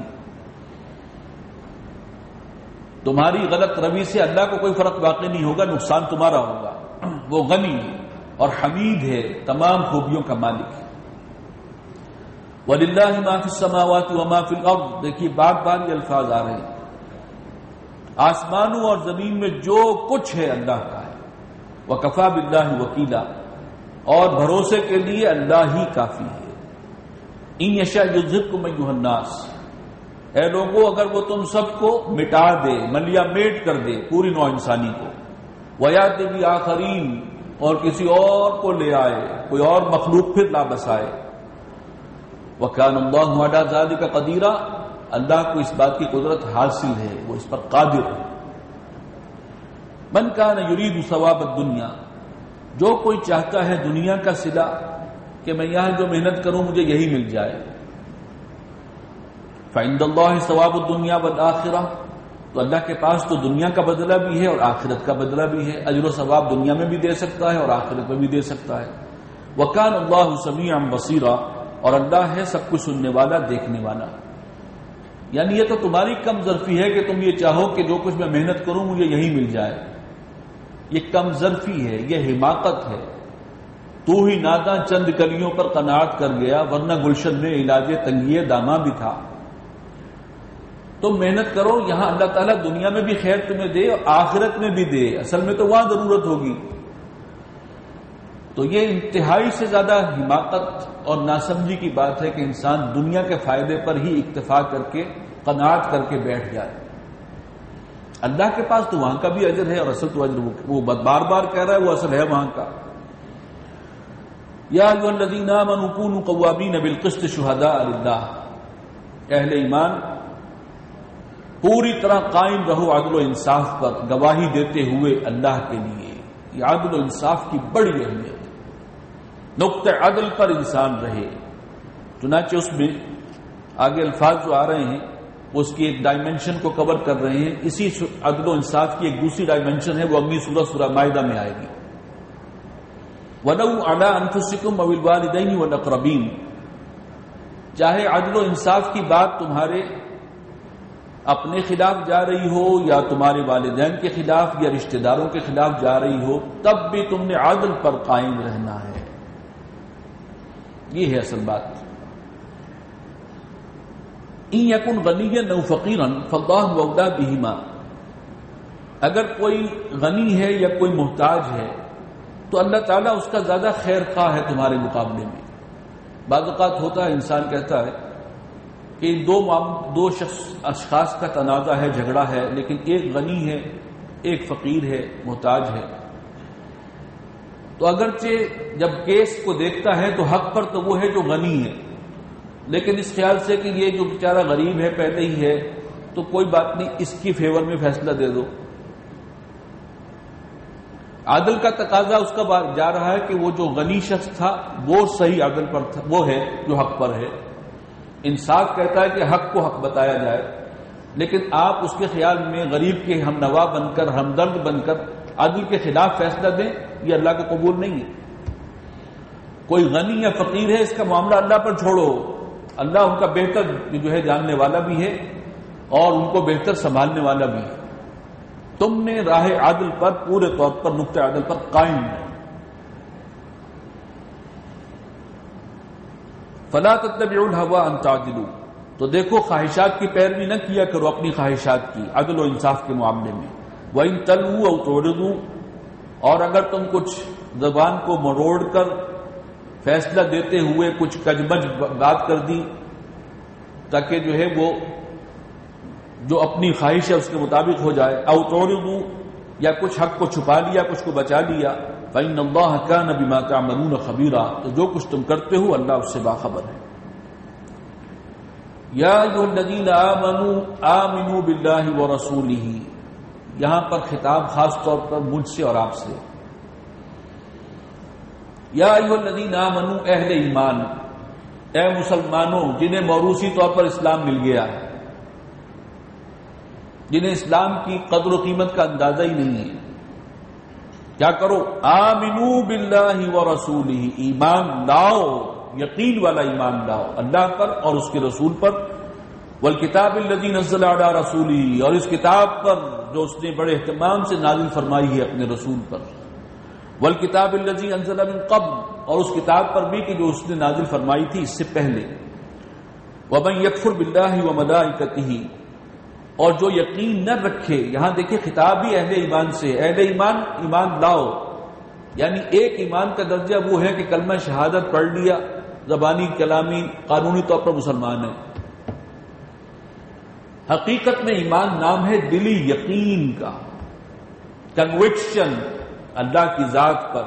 Speaker 2: تمہاری غلط روی سے اللہ کو کوئی فرق واقع نہیں ہوگا، نقصان تمہارا ہوگا. وہ غنی اور حمید ہے، تمام خوبیوں کا مالک ہے. وَلِلَّهِ مَا فِي السَّمَاوَاتِ وَمَا فِي الْأَرْضِ، دیکھیے بار بار یہ الفاظ آ رہے ہیں. آسمانوں اور زمین میں جو کچھ ہے اللہ کا ہے. وَكَفَى بِاللَّهِ وَكِيلًا، اور بھروسے کے لیے اللہ ہی کافی ہے. إِن يَشَأْ يُذْهِبْكُمْ أَيُّهَا النَّاسُ، اے لوگوں اگر وہ تم سب کو مٹا دے، ملیا میٹ کر دے، پوری نوع انسانی کو. وَيَأْتِ بِآخَرِينَ، اور کسی اور کو لے آئے، کوئی اور مخلوق پھر لا بسائے. وَكَانَ اللَّهُ عَلَى ذَلِكَ قَدِيرًا، اللہ کو اس بات کی قدرت حاصل ہے، وہ اس پر قادر ہے. مَنْ كَانَ يُرِيدُ ثَوَابَ الدُّنْيَا، جو کوئی چاہتا ہے دنیا کا صلہ کہ میں یہاں جو محنت کروں مجھے یہی مل جائے. فعند اللہ ثواب الدنیا والآخرہ، تو اللہ کے پاس تو دنیا کا بدلہ بھی ہے اور آخرت کا بدلہ بھی ہے، اجر و ثواب دنیا میں بھی دے سکتا ہے اور آخرت میں بھی دے سکتا ہے۔ وکان اللہ سمیعا بصیرا، اور اللہ ہے سب کچھ سننے والا دیکھنے والا۔ یعنی یہ تو تمہاری کم ظرفی ہے کہ تم یہ چاہو کہ جو کچھ میں محنت کروں مجھے یہی مل جائے، یہ کم ظرفی ہے، یہ حماقت ہے۔ تو ہی ناداں چند کلیوں پر قناعت کر گیا، ورنہ گلشن میں علاج تنگی داماں بھی تھا۔ تم محنت کرو، یہاں اللہ تعالیٰ دنیا میں بھی خیر تمہیں دے اور آخرت میں بھی دے، اصل میں تو وہاں ضرورت ہوگی۔ تو یہ انتہائی سے زیادہ حماقت اور ناسمجھی کی بات ہے کہ انسان دنیا کے فائدے پر ہی اکتفا کر کے قناعت کر کے بیٹھ جائے۔ اللہ کے پاس تو وہاں کا بھی اجر ہے، اور اصل تو اجر وہ بار بار کہہ رہا ہے وہ اصل ہے وہاں کا۔ یا ایھا الذین آمنوا کونوا قوامین بالقسط شہداء للہ، اہل ایمان پوری طرح قائم رہو عدل و انصاف پر، گواہی دیتے ہوئے اللہ کے لیے۔ یہ عدل و انصاف کی بڑی اہمیت ہے، نقطہ عدل پر انسان رہے۔ چنانچہ اس میں آگے الفاظ جو آ رہے ہیں وہ اس کی ایک ڈائمنشن کو کور کر رہے ہیں۔ اسی عدل و انصاف کی ایک دوسری ڈائمنشن ہے، وہ اگلی سورہ سورہ مائدہ میں آئے گی۔ وَلَوْ عَلَىٰ أَنفُسِكُمْ أَوِ الْوَالِدَيْنِ وَالْأَقْرَبِينَ، چاہے عدل و انصاف کی بات تمہارے اپنے خلاف جا رہی ہو یا تمہارے والدین کے خلاف یا رشتہ داروں کے خلاف جا رہی ہو، تب بھی تم نے عدل پر قائم رہنا ہے۔ یہ ہے اصل بات۔ إِن يَكُنْ غَنِيًّا أَوْ فَقِيرًا فَاللَّهُ أَوْلَىٰ بِهِمَا، اگر کوئی غنی ہے یا کوئی محتاج ہے تو اللہ تعالیٰ اس کا زیادہ خیر خواہ ہے تمہارے مقابلے میں۔ بعض اوقات ہوتا ہے انسان کہتا ہے کہ دو دو شخص اشخاص کا تنازع ہے، جھگڑا ہے، لیکن ایک غنی ہے ایک فقیر ہے، محتاج ہے۔ تو اگرچہ جب کیس کو دیکھتا ہے تو حق پر تو وہ ہے جو غنی ہے، لیکن اس خیال سے کہ یہ جو بیچارہ غریب ہے پہلے ہی ہے تو کوئی بات نہیں، اس کی فیور میں فیصلہ دے دو۔ عدل کا تقاضا اس کا جا رہا ہے کہ وہ جو غنی شخص تھا وہ صحیح عدل پر تھا، وہ ہے جو حق پر ہے۔ انصاف کہتا ہے کہ حق کو حق بتایا جائے، لیکن آپ اس کے خیال میں غریب کے ہم نوا بن کر، ہمدرد بن کر عدل کے خلاف فیصلہ دیں، یہ اللہ کو قبول نہیں ہے۔ کوئی غنی یا فقیر ہے، اس کا معاملہ اللہ پر چھوڑو، اللہ ان کا بہتر جو ہے جاننے والا بھی ہے اور ان کو بہتر سنبھالنے والا بھی ہے۔ تم نے راہ عدل پر پورے طور پر نقطہ عدل پر قائم ہے۔ فلا تتبعوا الهوى ان تعدلوا، تو دیکھو خواہشات کی پیروی نہ کیا کرو اپنی خواہشات کی عدل و انصاف کے معاملے میں۔ وَإِن تَلْوُوا أَوْ تُعْرِضُوا، اور اگر تم کچھ زبان کو مروڑ کر فیصلہ دیتے ہوئے کچھ کجمج بات کر دی تاکہ جو ہے وہ جو اپنی خواہش ہے اس کے مطابق ہو جائے، او تعرضوا، یا کچھ حق کو چھپا لیا کچھ کو بچا لیا، فإن اللہ کان بما تعملون خبیرا، تو جو کچھ تم کرتے ہو اللہ اس سے باخبر ہے۔ یا ایھا الذین آمنوا آمنوا باللہ ورسولہ، یہاں پر خطاب خاص طور پر مجھ سے اور آپ سے۔ یا ایھا الذین آمنوا، اہل ایمان، اے مسلمانوں جنہیں موروثی طور پر اسلام مل گیا ہے، جنہیں اسلام کی قدر و قیمت کا اندازہ ہی نہیں ہے، کیا کرو؟ آمنو باللہ ورسولہ، ایمان لاؤ، یقین والا ایمان لاؤ اللہ پر اور اس کے رسول پر، والکتاب الذی نزل علی رسولہ، اور اس کتاب پر جو اس نے بڑے اہتمام سے نازل فرمائی ہے اپنے رسول پر، والکتاب الذی انزل من قبل، اور اس کتاب پر بھی کہ جو اس نے نازل فرمائی تھی اس سے پہلے، ومن یکفر باللہ وملائکتہ، اور جو یقین نہ رکھے، یہاں دیکھیں خطاب بھی اہل ایمان سے، اہل ایمان ایمان لاؤ، یعنی ایک ایمان کا درجہ وہ ہے کہ کلمہ شہادت پڑھ لیا، زبانی کلامی قانونی طور پر مسلمان ہے، حقیقت میں ایمان نام ہے دلی یقین کا، کنوکشن اللہ کی ذات پر،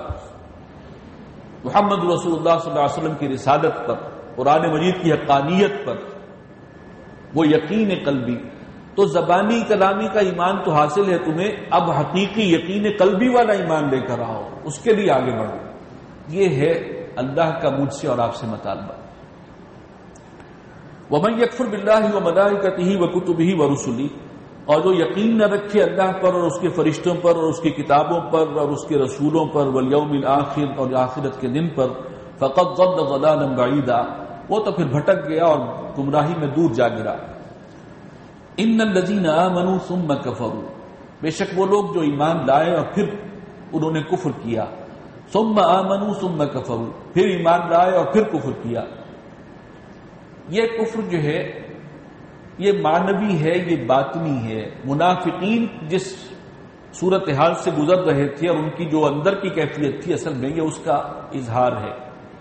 Speaker 2: محمد رسول اللہ صلی اللہ علیہ وسلم کی رسالت پر، قرآن مجید کی حقانیت پر، وہ یقین قلبی۔ تو زبانی کلامی کا ایمان تو حاصل ہے تمہیں، اب حقیقی یقین قلبی والا ایمان لے کر آؤ، اس کے لیے آگے بڑھو۔ یہ ہے اللہ کا مجھ سے اور آپ سے مطالبہ۔ وَمَن يَكْفُرْ بِاللَّهِ وَمَلَائِكَتِهِ وَكُتُبِهِ وَرُسُلِهِ، اور جو یقین نہ رکھے اللہ پر اور اس کے فرشتوں پر اور اس کی کتابوں پر اور اس کے رسولوں پر وَالْيَوْمِ الْآخِرِ، اور آخرت کے دن پر، فَقَدْ ضَلَّ ضَلَالًا بَعِيدًا، وہ تو پھر بھٹک گیا اور گمراہی میں دور جا گرا۔ إِنَّ الَّذِينَ آمَنُوا ثُمَّ كَفَرُوا، بے شک وہ لوگ جو ایمان لائے اور پھر انہوں نے کفر کیا، ثم آمنوا ثم کفروا، پھر ایمان لائے اور پھر کفر کیا۔ یہ کفر جو ہے یہ معنوی ہے، یہ باطنی ہے۔ منافقین جس صورتحال سے گزر رہے تھے اور ان کی جو اندر کی کیفیت تھی، اصل میں یہ اس کا اظہار ہے۔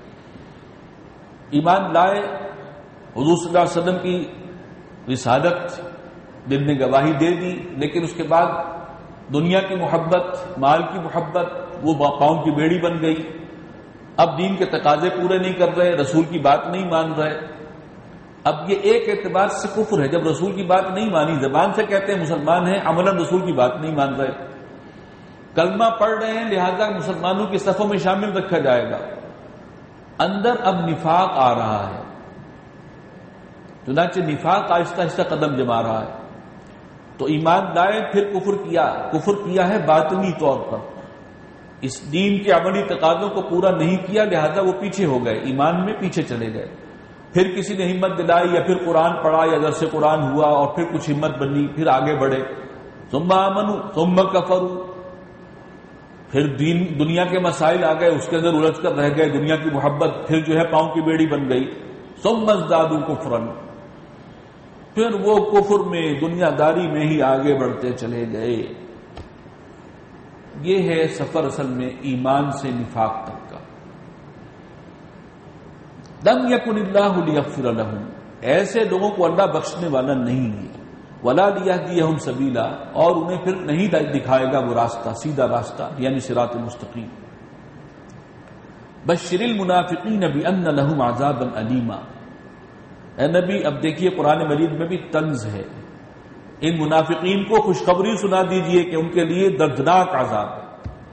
Speaker 2: ایمان لائے، حضور صلی اللہ علیہ وسلم کی رسالت دل نے گواہی دے دی، لیکن اس کے بعد دنیا کی محبت، مال کی محبت وہ پاؤں کی بیڑی بن گئی۔ اب دین کے تقاضے پورے نہیں کر رہے، رسول کی بات نہیں مان رہے۔ اب یہ ایک اعتبار سے کفر ہے، جب رسول کی بات نہیں مانی، زبان سے کہتے ہیں مسلمان ہیں، عملاً رسول کی بات نہیں مان رہے۔ کلمہ پڑھ رہے ہیں لہذا مسلمانوں کی صفوں میں شامل رکھا جائے گا، اندر اب نفاق آ رہا ہے، چنانچہ نفاق آہستہ آہستہ قدم جما رہا ہے۔ تو ایمان لائے پھر کفر کیا، کفر کیا ہے باطنی طور پر، اس دین کے عملی تقاضوں کو پورا نہیں کیا لہذا وہ پیچھے ہو گئے، ایمان میں پیچھے چلے گئے۔ پھر کسی نے ہمت دلائی یا پھر قرآن پڑھا یا درس قرآن ہوا اور پھر کچھ ہمت بنی، پھر آگے بڑھے۔ ثم آمنوا ثم کفروا، پھر دین دنیا کے مسائل آ گئے، اس کے اندر الجھ کر رہ گئے، دنیا کی محبت پھر جو ہے پاؤں کی بیڑی بن گئی۔ ثم ازدادوا کفرا، پھر وہ کفر میں دنیا داری میں ہی آگے بڑھتے چلے گئے۔ یہ ہے سفر اصل میں ایمان سے نفاق تک کا۔ لم یکن اللہ لیغفر لہم، ایسے لوگوں کو اللہ بخشنے والا نہیں ہے، ولا لیہدیہم سبیلا، اور انہیں پھر نہیں دکھائے گا وہ راستہ، سیدھا راستہ، یعنی صراط مستقیم۔ بشر المنافقین بان لہم عذابا الیما، اے نبی اب دیکھیے قرآن مجید میں بھی طنز ہے، ان منافقین کو خوشخبری سنا دیجئے کہ ان کے لیے دردناک عذاب ہے۔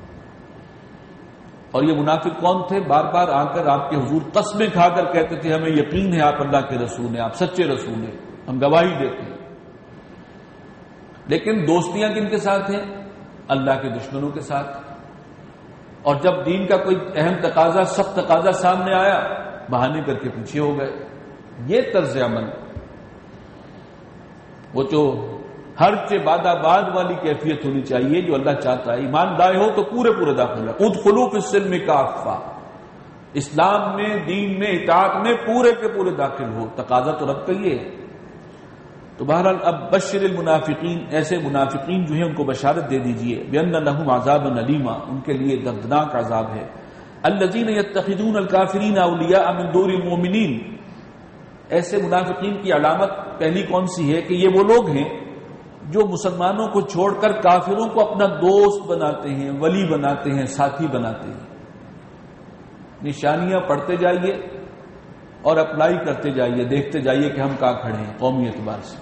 Speaker 2: اور یہ منافق کون تھے؟ بار بار آ کر آپ کے حضور قسمیں کھا کر کہتے تھے ہمیں یقین ہے آپ اللہ کے رسول ہیں، آپ سچے رسول ہیں، ہم گواہی دیتے ہیں، لیکن دوستیاں کن کے ساتھ ہیں؟ اللہ کے دشمنوں کے ساتھ۔ اور جب دین کا کوئی اہم تقاضا، سخت تقاضا سامنے آیا، بہانے کر کے پیچھے ہو گئے۔ یہ طرز عمل، وہ جو ہر چے بادہ باد والی کیفیت ہونی چاہیے جو اللہ چاہتا ہے۔ ایمان لائے ہو تو پورے پورے داخل ہو، ادخلوا فی السلم کافہ، اسلام میں، دین میں، اطاعت میں پورے کے پورے داخل ہو، تقاضا تو رکھتا ہی ہے۔ تو بہرحال اب بشر المنافقین، ایسے منافقین جو ہیں ان کو بشارت دے دیجئے، بأن لهم عذابا الیما، ان کے لیے دردناک عذاب ہے۔ الذین یتخذون الکافرین اولیاء من دون المؤمنین، ایسے منافقین کی علامت پہلی کون سی ہے کہ یہ وہ لوگ ہیں جو مسلمانوں کو چھوڑ کر کافروں کو اپنا دوست بناتے ہیں، ولی بناتے ہیں، ساتھی بناتے ہیں۔ نشانیاں پڑھتے جائیے اور اپلائی کرتے جائیے، دیکھتے جائیے کہ ہم کہاں کھڑے ہیں قومی اعتبار سے۔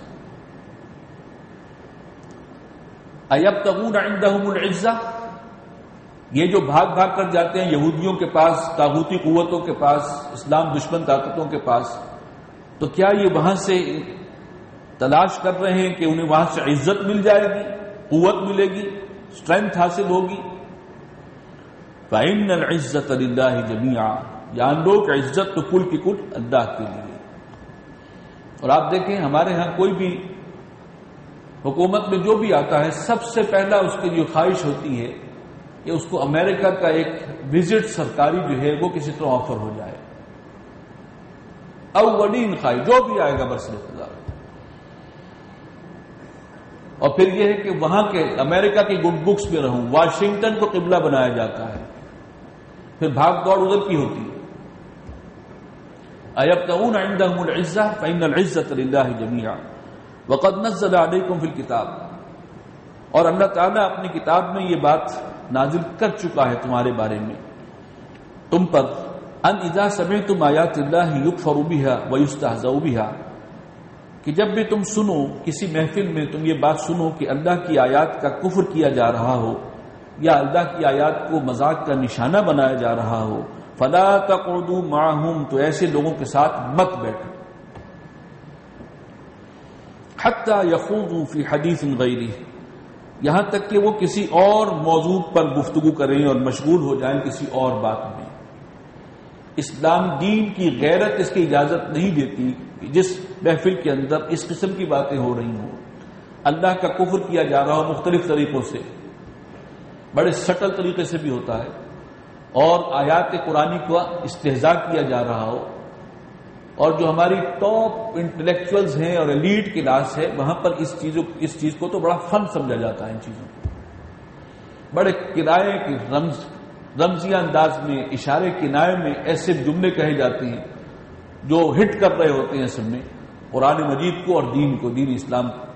Speaker 2: ایبتغون عندهم العزہ، یہ جو بھاگ بھاگ کر جاتے ہیں یہودیوں کے پاس، طاغوتی قوتوں کے پاس، اسلام دشمن طاقتوں کے پاس، تو کیا یہ وہاں سے تلاش کر رہے ہیں کہ انہیں وہاں سے عزت مل جائے گی، قوت ملے گی، اسٹرینتھ حاصل ہوگی؟ فَإِنَّ الْعِزَّةَ لِلَّهِ جَمِيعًا، جان لو کہ عزت تو کل کی کل اللہ کے لیے۔ اور آپ دیکھیں ہمارے ہاں کوئی بھی حکومت میں جو بھی آتا ہے، سب سے پہلا اس کی جو خواہش ہوتی ہے کہ اس کو امریکہ کا ایک وزٹ سرکاری جو ہے وہ کسی طرح آفر ہو جائے، اولین خواہش جو بھی آئے گا برسر اقتدار۔ اور پھر یہ ہے کہ وہاں کے امریکہ کی گڈ بکس میں رہوں، واشنگٹن کو قبلہ بنایا جاتا ہے، پھر بھاگ دوڑ ادھر کی ہوتی ہے۔ ایبتغون عندهم العزہ فإن العزة للہ جميعا وقد نزل علیکم فی الکتاب، اور اللہ تعالیٰ اپنی کتاب میں یہ بات نازل کر چکا ہے تمہارے بارے میں، تم پر، ان اذا سمعتم آیات اللہ یکفر بها ویستہزأ بها، کہ جب بھی تم سنو کسی محفل میں تم یہ بات سنو کہ اللہ کی آیات کا کفر کیا جا رہا ہو یا اللہ کی آیات کو مذاق کا نشانہ بنایا جا رہا ہو، فلا تقعدوا معهم، تو ایسے لوگوں کے ساتھ مت بیٹھو۔ حتی یخوضوا فی حدیث غیرہ، یہاں تک کہ وہ کسی اور موضوع پر گفتگو کریں اور مشغول ہو جائیں کسی اور بات میں۔ اسلام دین کی غیرت اس کی اجازت نہیں دیتی کہ جس محفل کے اندر اس قسم کی باتیں ہو رہی ہوں، اللہ کا کفر کیا جا رہا ہو مختلف طریقوں سے، بڑے سٹل طریقے سے بھی ہوتا ہے، اور آیات قرآنی کا استہزاء کیا جا رہا ہو، اور جو ہماری ٹاپ انٹلیکچوئلز ہیں اور ایلیٹ کلاس ہے وہاں پر اس چیزوں اس چیز کو تو بڑا فن سمجھا جاتا ہے، ان چیزوں کو بڑے کنائے کی رمز رمزیہ انداز میں، اشارے کنائے میں ایسے جملے کہے جاتے ہیں جو ہٹ کر رہے ہوتے ہیں سب میں قرآن مجید کو اور دین کو، دین اسلام کو۔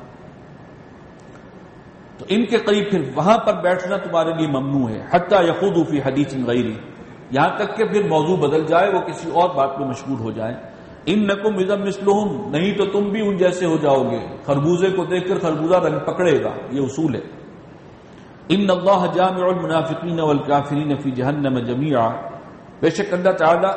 Speaker 2: تو ان کے قریب پھر وہاں پر بیٹھنا تمہارے لیے ممنوع ہے، حتی یخوضوا فی حدیث غیرہ، یہاں تک کہ پھر موضوع بدل جائے، وہ کسی اور بات میں مشغول ہو جائے۔ انکم اذا مثلہم، نہیں تو تم بھی ان جیسے ہو جاؤ گے، خربوزے کو دیکھ کر خربوزہ رنگ پکڑے گا، یہ اصول ہے۔ ان اللہ جامع المنافقین والکافرین فی جہنم جمیعا، بے شک اللہ تعالی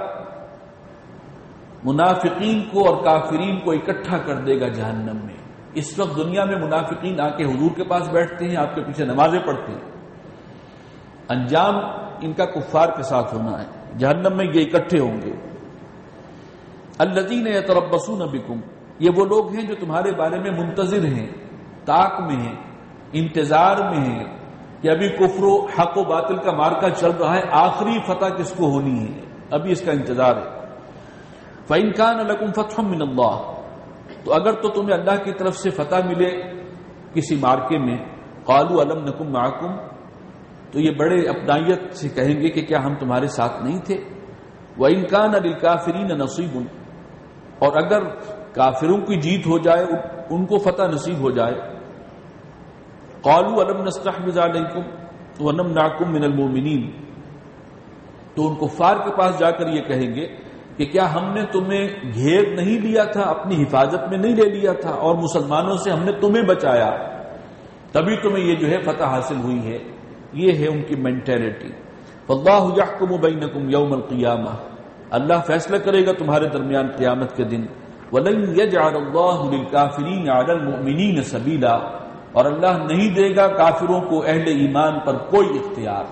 Speaker 2: منافقین کو اور کافرین کو اکٹھا کر دے گا جہنم میں۔ اس وقت دنیا میں منافقین آ کے حضور کے پاس بیٹھتے ہیں، آپ کے پیچھے نمازیں پڑھتے ہیں، انجام ان کا کفار کے ساتھ ہونا ہے، جہنم میں یہ اکٹھے ہوں گے۔ الذین یتربصون بکم، یہ وہ لوگ ہیں جو تمہارے بارے میں منتظر ہیں، طاق میں ہیں، انتظار میں ہیں کہ ابھی کفر و حق و باطل کا مارکا چل رہا ہے، آخری فتح کس کو ہونی ہے، ابھی اس کا انتظار ہے۔ فَإِن كَانَ لَكُمْ فَتْحٌ مِّنَ اللَّهِ، تو اگر تو تمہیں اللہ کی طرف سے فتح ملے کسی مارکے میں، قَالُوا أَلَمْ نَكُن مَّعَكُمْ، تو یہ بڑے اپنائیت سے کہیں گے کہ کیا ہم تمہارے ساتھ نہیں تھے۔ وَإِن كَانَ لِلْكَافِرِينَ نَصِيبٌ، اور اگر کافروں کی جیت ہو جائے، ان کو فتح نصیب ہو جائے، قالوا الم نستحوذ علیکم ونمنعکم من المؤمنین، تو ان کفار کے پاس جا کر یہ کہیں گے کہ کیا ہم نے تمہیں گھیر نہیں لیا تھا، اپنی حفاظت میں نہیں لے لیا تھا، اور مسلمانوں سے ہم نے تمہیں بچایا، تبھی تمہیں یہ جو ہے فتح حاصل ہوئی ہے۔ یہ ہے ان کی مینٹیلٹی۔ فاللہ یحکم بینکم یوم القیامہ، اللہ فیصلہ کرے گا تمہارے درمیان قیامت کے دن۔ وَلَن يَجْعَلَ اللَّهُ لِلْكَافِرِينَ عَلَى الْمُؤْمِنِينَ سَبِيلًا، اور اللہ نہیں دے گا کافروں کو اہل ایمان پر کوئی اختیار۔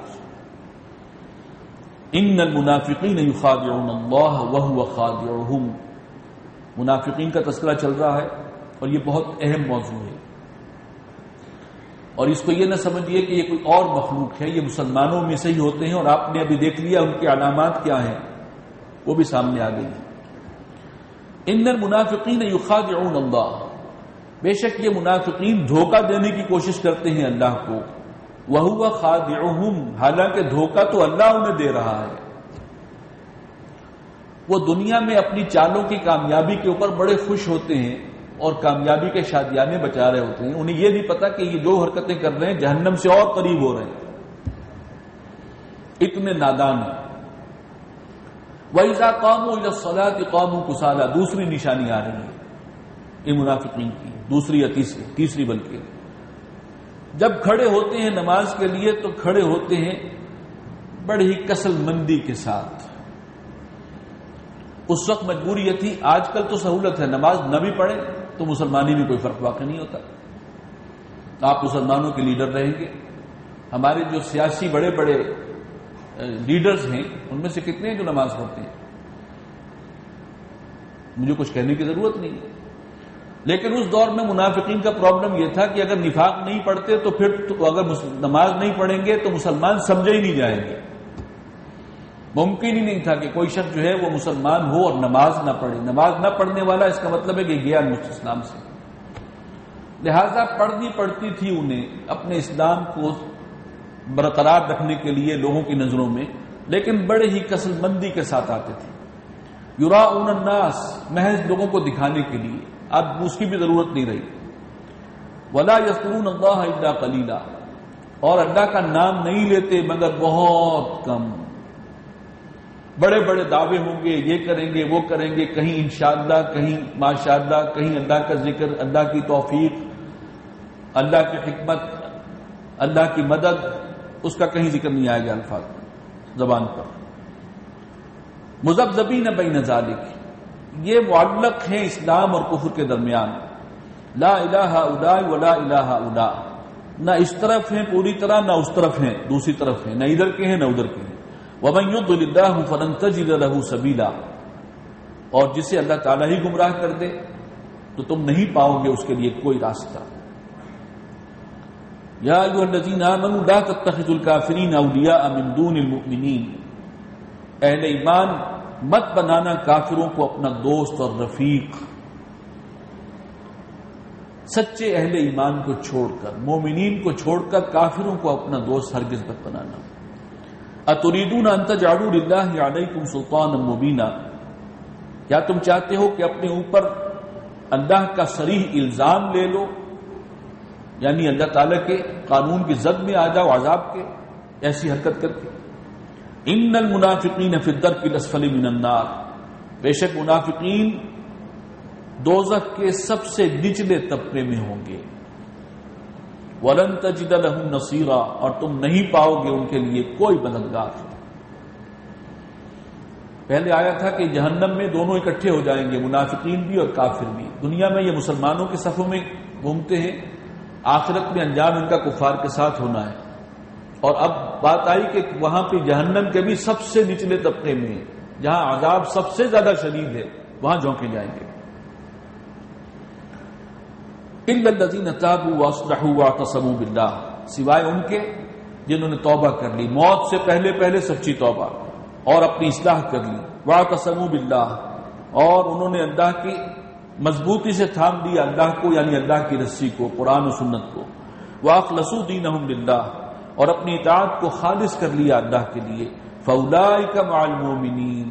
Speaker 2: ان المنافقین یخادعون اللہ وهو خادعهم، منافقین کا تذکرہ چل رہا ہے اور یہ بہت اہم موضوع ہے، اور اس کو یہ نہ سمجھیے کہ یہ کوئی اور مخلوق ہے، یہ مسلمانوں میں سے ہی ہوتے ہیں، اور آپ نے ابھی دیکھ لیا ان کی علامات کیا ہیں، وہ بھی سامنے آ گئی ہیں۔ ان المنافقین یخادعون اللہ، بے شک یہ منافقین دھوکہ دینے کی کوشش کرتے ہیں اللہ کو، وَهُوَ خَادِعُهُمْ، حالانکہ دھوکہ تو اللہ انہیں دے رہا ہے۔ وہ دنیا میں اپنی چالوں کی کامیابی کے اوپر بڑے خوش ہوتے ہیں اور کامیابی کے شادیانے بچا رہے ہوتے ہیں، انہیں یہ نہیں پتا کہ یہ جو حرکتیں کر رہے ہیں جہنم سے اور قریب ہو رہے ہیں، اتنے نادان ہیں۔ وَإِذَا قَامُوا إِلَى الصَّلَاةِ قَامُوا كُسَالَىٰ، دوسری نشانی آ رہی ہے یہ منافقین کی، دوسری یا تیسری تیسری بلکہ، جب کھڑے ہوتے ہیں نماز کے لیے تو کھڑے ہوتے ہیں بڑی ہی کسل مندی کے ساتھ۔ اس وقت مجبوری یہ تھی، آج کل تو سہولت ہے، نماز نہ بھی پڑھے تو مسلمانی میں کوئی فرق واقع نہیں ہوتا، آپ مسلمانوں کے لیڈر رہیں گے۔ ہمارے جو سیاسی بڑے بڑے لیڈرز ہیں ان میں سے کتنے ہیں جو نماز پڑھتے ہیں، مجھے کچھ کہنے کی ضرورت نہیں ہے۔ لیکن اس دور میں منافقین کا پرابلم یہ تھا کہ اگر نفاق نہیں پڑھتے تو پھر تو اگر نماز نہیں پڑھیں گے تو مسلمان سمجھے ہی نہیں جائیں گے، ممکن ہی نہیں تھا کہ کوئی شخص جو ہے وہ مسلمان ہو اور نماز نہ پڑھے۔ نماز نہ پڑھنے والا اس کا مطلب ہے کہ گیا اسلام سے، لہذا پڑھنی پڑتی تھی انہیں اپنے اسلام کو برقرار رکھنے کے لیے لوگوں کی نظروں میں، لیکن بڑے ہی کسل مندی کے ساتھ آتے تھے۔ یراؤن الناس، محض لوگوں کو دکھانے کے لیے، اب اس کی بھی ضرورت نہیں رہی۔ ولا یذکرون اللہ الا قلیلا، اور اللہ کا نام نہیں لیتے مگر بہت کم۔ بڑے بڑے دعوے ہوں گے، یہ کریں گے وہ کریں گے، کہیں انشاءاللہ کہیں ماشاءاللہ، کہیں اللہ کا ذکر، اللہ کی توفیق، اللہ کی حکمت، اللہ کی مدد، اس کا کہیں ذکر نہیں آئے گا الفاظ زبان پر۔ مذبذبین بین ذالک، یہ معلق ہیں اسلام اور کفر کے درمیان۔ لا الہ الا ولا الہ الا، نہ اس طرف ہیں پوری طرح نہ اس طرف ہیں دوسری طرف ہیں، نہ ادھر کے ہیں نہ ادھر کے ہیں۔ ومن يضلل الله فلن تجد له سبیلا، اور جسے اللہ تعالیٰ ہی گمراہ کر دے تو تم نہیں پاؤ گے اس کے لیے کوئی راستہ۔ یا ایھا الذین آمنوا لا تتخذوا الکافرین اولیاء من دون المؤمنین، اہل ایمان مت بنانا کافروں کو اپنا دوست اور رفیق، سچے اہل ایمان کو چھوڑ کر، مومنین کو چھوڑ کر کافروں کو اپنا دوست ہرگز مت بنانا۔ اتریدون ان تجعلوا للہ علیکم سلطانا مبینا، کیا تم چاہتے ہو کہ اپنے اوپر اللہ کا صریح الزام لے لو، یعنی اللہ تعالیٰ کے قانون کی زد میں آ جاؤ عذاب کے ایسی حرکت کر کے؟ ان المنافقین فی الدرک الاسفل من النار، بے شک منافقین دوزخ کے سب سے نچلے طبقے میں ہوں گے۔ وَلَن تَجِدَ لَهُمْ نَصِيرًا، اور تم نہیں پاؤ گے ان کے لیے کوئی مددگار۔ پہلے آیا تھا کہ جہنم میں دونوں اکٹھے ہو جائیں گے، منافقین بھی اور کافر بھی۔ دنیا میں یہ مسلمانوں کے صفوں میں گھومتے ہیں، آخرت میں انجام ان کا کفار کے ساتھ ہونا ہے۔ اور اب بات آئی کہ وہاں پہ جہنم کے بھی سب سے نچلے طبقے میں، جہاں عذاب سب سے زیادہ شدید ہے، وہاں جھونکے جائیں گے۔ الا الذین تابوا واصلحوا واعتصموا باللہ، سوائے ان کے جنہوں نے توبہ کر لی، موت سے پہلے پہلے سچی توبہ اور اپنی اصلاح کر لی، واعتصموا باللہ، اور انہوں نے اللہ کی مضبوطی سے تھام لیا اللہ کو، یعنی اللہ کی رسی کو، قرآن و سنت کو، واخلصوا دینہم للہ، اور اپنی اطاعت کو خالص کر لیا اللہ کے لیے، فاولئک مع المؤمنین،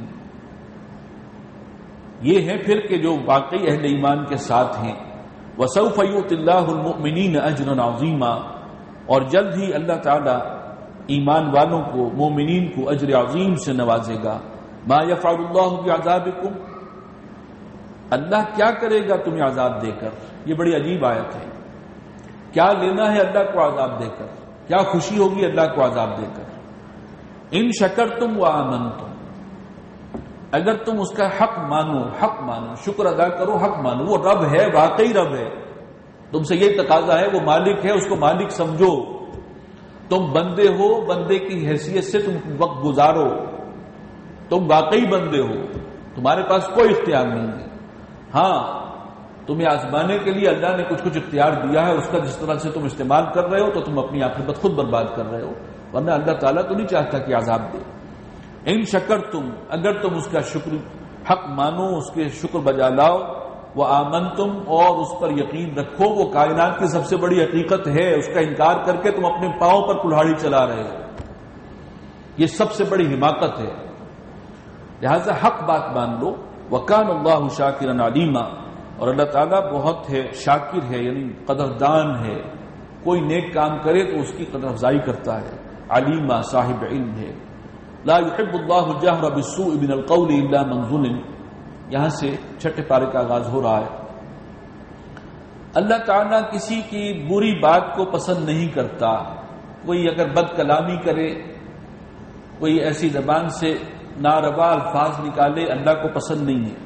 Speaker 2: یہ ہے پھر کہ جو واقعی اہل ایمان کے ساتھ ہیں۔ وسوف یؤتی اللہ المؤمنین اجرا عظیما، اور جلد ہی اللہ تعالی ایمان والوں کو، مومنین کو اجر عظیم سے نوازے گا۔ ما یفعل اللہ بعذابکم، اللہ کیا کرے گا تمہیں عذاب دے کر؟ یہ بڑی عجیب آیت ہے۔ کیا لینا ہے اللہ کو عذاب دے کر؟ کیا خوشی ہوگی اللہ کو عذاب دے کر؟ ان شکرتم وآمنتم، اگر تم اس کا حق مانو، حق مانو، شکر ادا کرو، حق مانو، وہ رب ہے، واقعی رب ہے، تم سے یہ تقاضا ہے، وہ مالک ہے، اس کو مالک سمجھو، تم بندے ہو، بندے کی حیثیت سے تم وقت گزارو، تم واقعی بندے ہو، تمہارے پاس کوئی اختیار نہیں ہے۔ ہاں تمہیں آزمانے کے لیے اللہ نے کچھ کچھ اختیار دیا ہے، اس کا جس طرح سے تم استعمال کر رہے ہو تو تم اپنی عاقبت خود برباد کر رہے ہو، ورنہ اللہ تعالیٰ تو نہیں چاہتا کہ عذاب دے۔ ان شکر تم، اگر تم اس کا شکر حق مانو، اس کے شکر بجا لاؤ، وہ آمن تم، اور اس پر یقین رکھو، وہ کائنات کی سب سے بڑی حقیقت ہے، اس کا انکار کر کے تم اپنے پاؤں پر کلہاڑی چلا رہے ہو، یہ سب سے بڑی حماقت ہے، لہذا حق بات مان لو۔ وَكَانَ اللَّهُ شَاكِرًا عَلِيمًا، اور اللہ تعالیٰ بہت ہے، شاکر ہے، یعنی قدردان ہے، کوئی نیک کام کرے تو اس کی قدر افزائی کرتا ہے، علیمہ صاحب علم ہے۔ لا يحب اللہ الجہر بالسوء من القول الا من ظلم، یہاں سے چھٹے پارے کا آغاز ہو رہا ہے۔ اللہ تعالیٰ کسی کی بری بات کو پسند نہیں کرتا، کوئی اگر بد کلامی کرے، کوئی ایسی زبان سے ناروا الفاظ نکالے، اللہ کو پسند نہیں ہے۔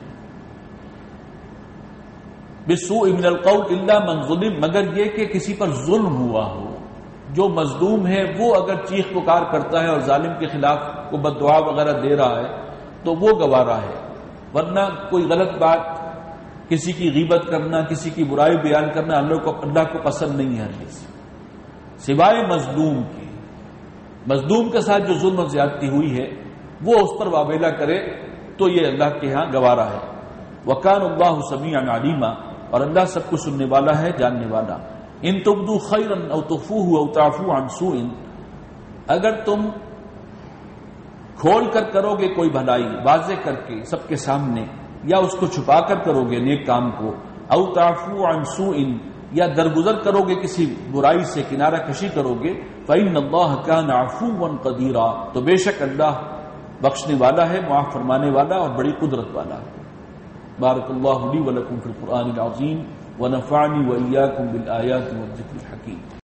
Speaker 2: بالسوء من القول الا من ظلم، مگر یہ کہ کسی پر ظلم ہوا ہو، جو مظلوم ہے وہ اگر چیخ پکار کرتا ہے اور ظالم کے خلاف کو بد دعا وغیرہ دے رہا ہے تو وہ گوارا ہے، ورنہ کوئی غلط بات، کسی کی غیبت کرنا، کسی کی برائی بیان کرنا اللہ کو اللہ کو پسند نہیں ہے ہرگز، سوائے مظلوم کی۔ مظلوم کے ساتھ جو ظلم و زیادتی ہوئی ہے وہ اس پر واویلا کرے تو یہ اللہ کے ہاں گوارا ہے۔ وَكَانَ اللَّهُ سَمِيعًا عَلِيمًا، اور اللہ سب کو سننے والا ہے، جاننے والا۔ ان تبدو خیرا او تخفوه او تعفو عن سوء، اگر تم کھول کر کرو گے کوئی بھلائی، واضح کر کے سب کے سامنے، یا اس کو چھپا کر کرو گے نیک کام کو، او تعفو عن سوء، یا درگزر کرو گے کسی برائی سے، کنارہ کشی کرو گے، فإن اللہ کان عفوا قدیرا، تو بے شک اللہ بخشنے والا ہے، معاف فرمانے والا اور بڑی قدرت والا ہے۔ بارک اللہ لی ولکم فی القرآن العظیم ونفعنی وإیاکم بالآیات والذکر الحکیم۔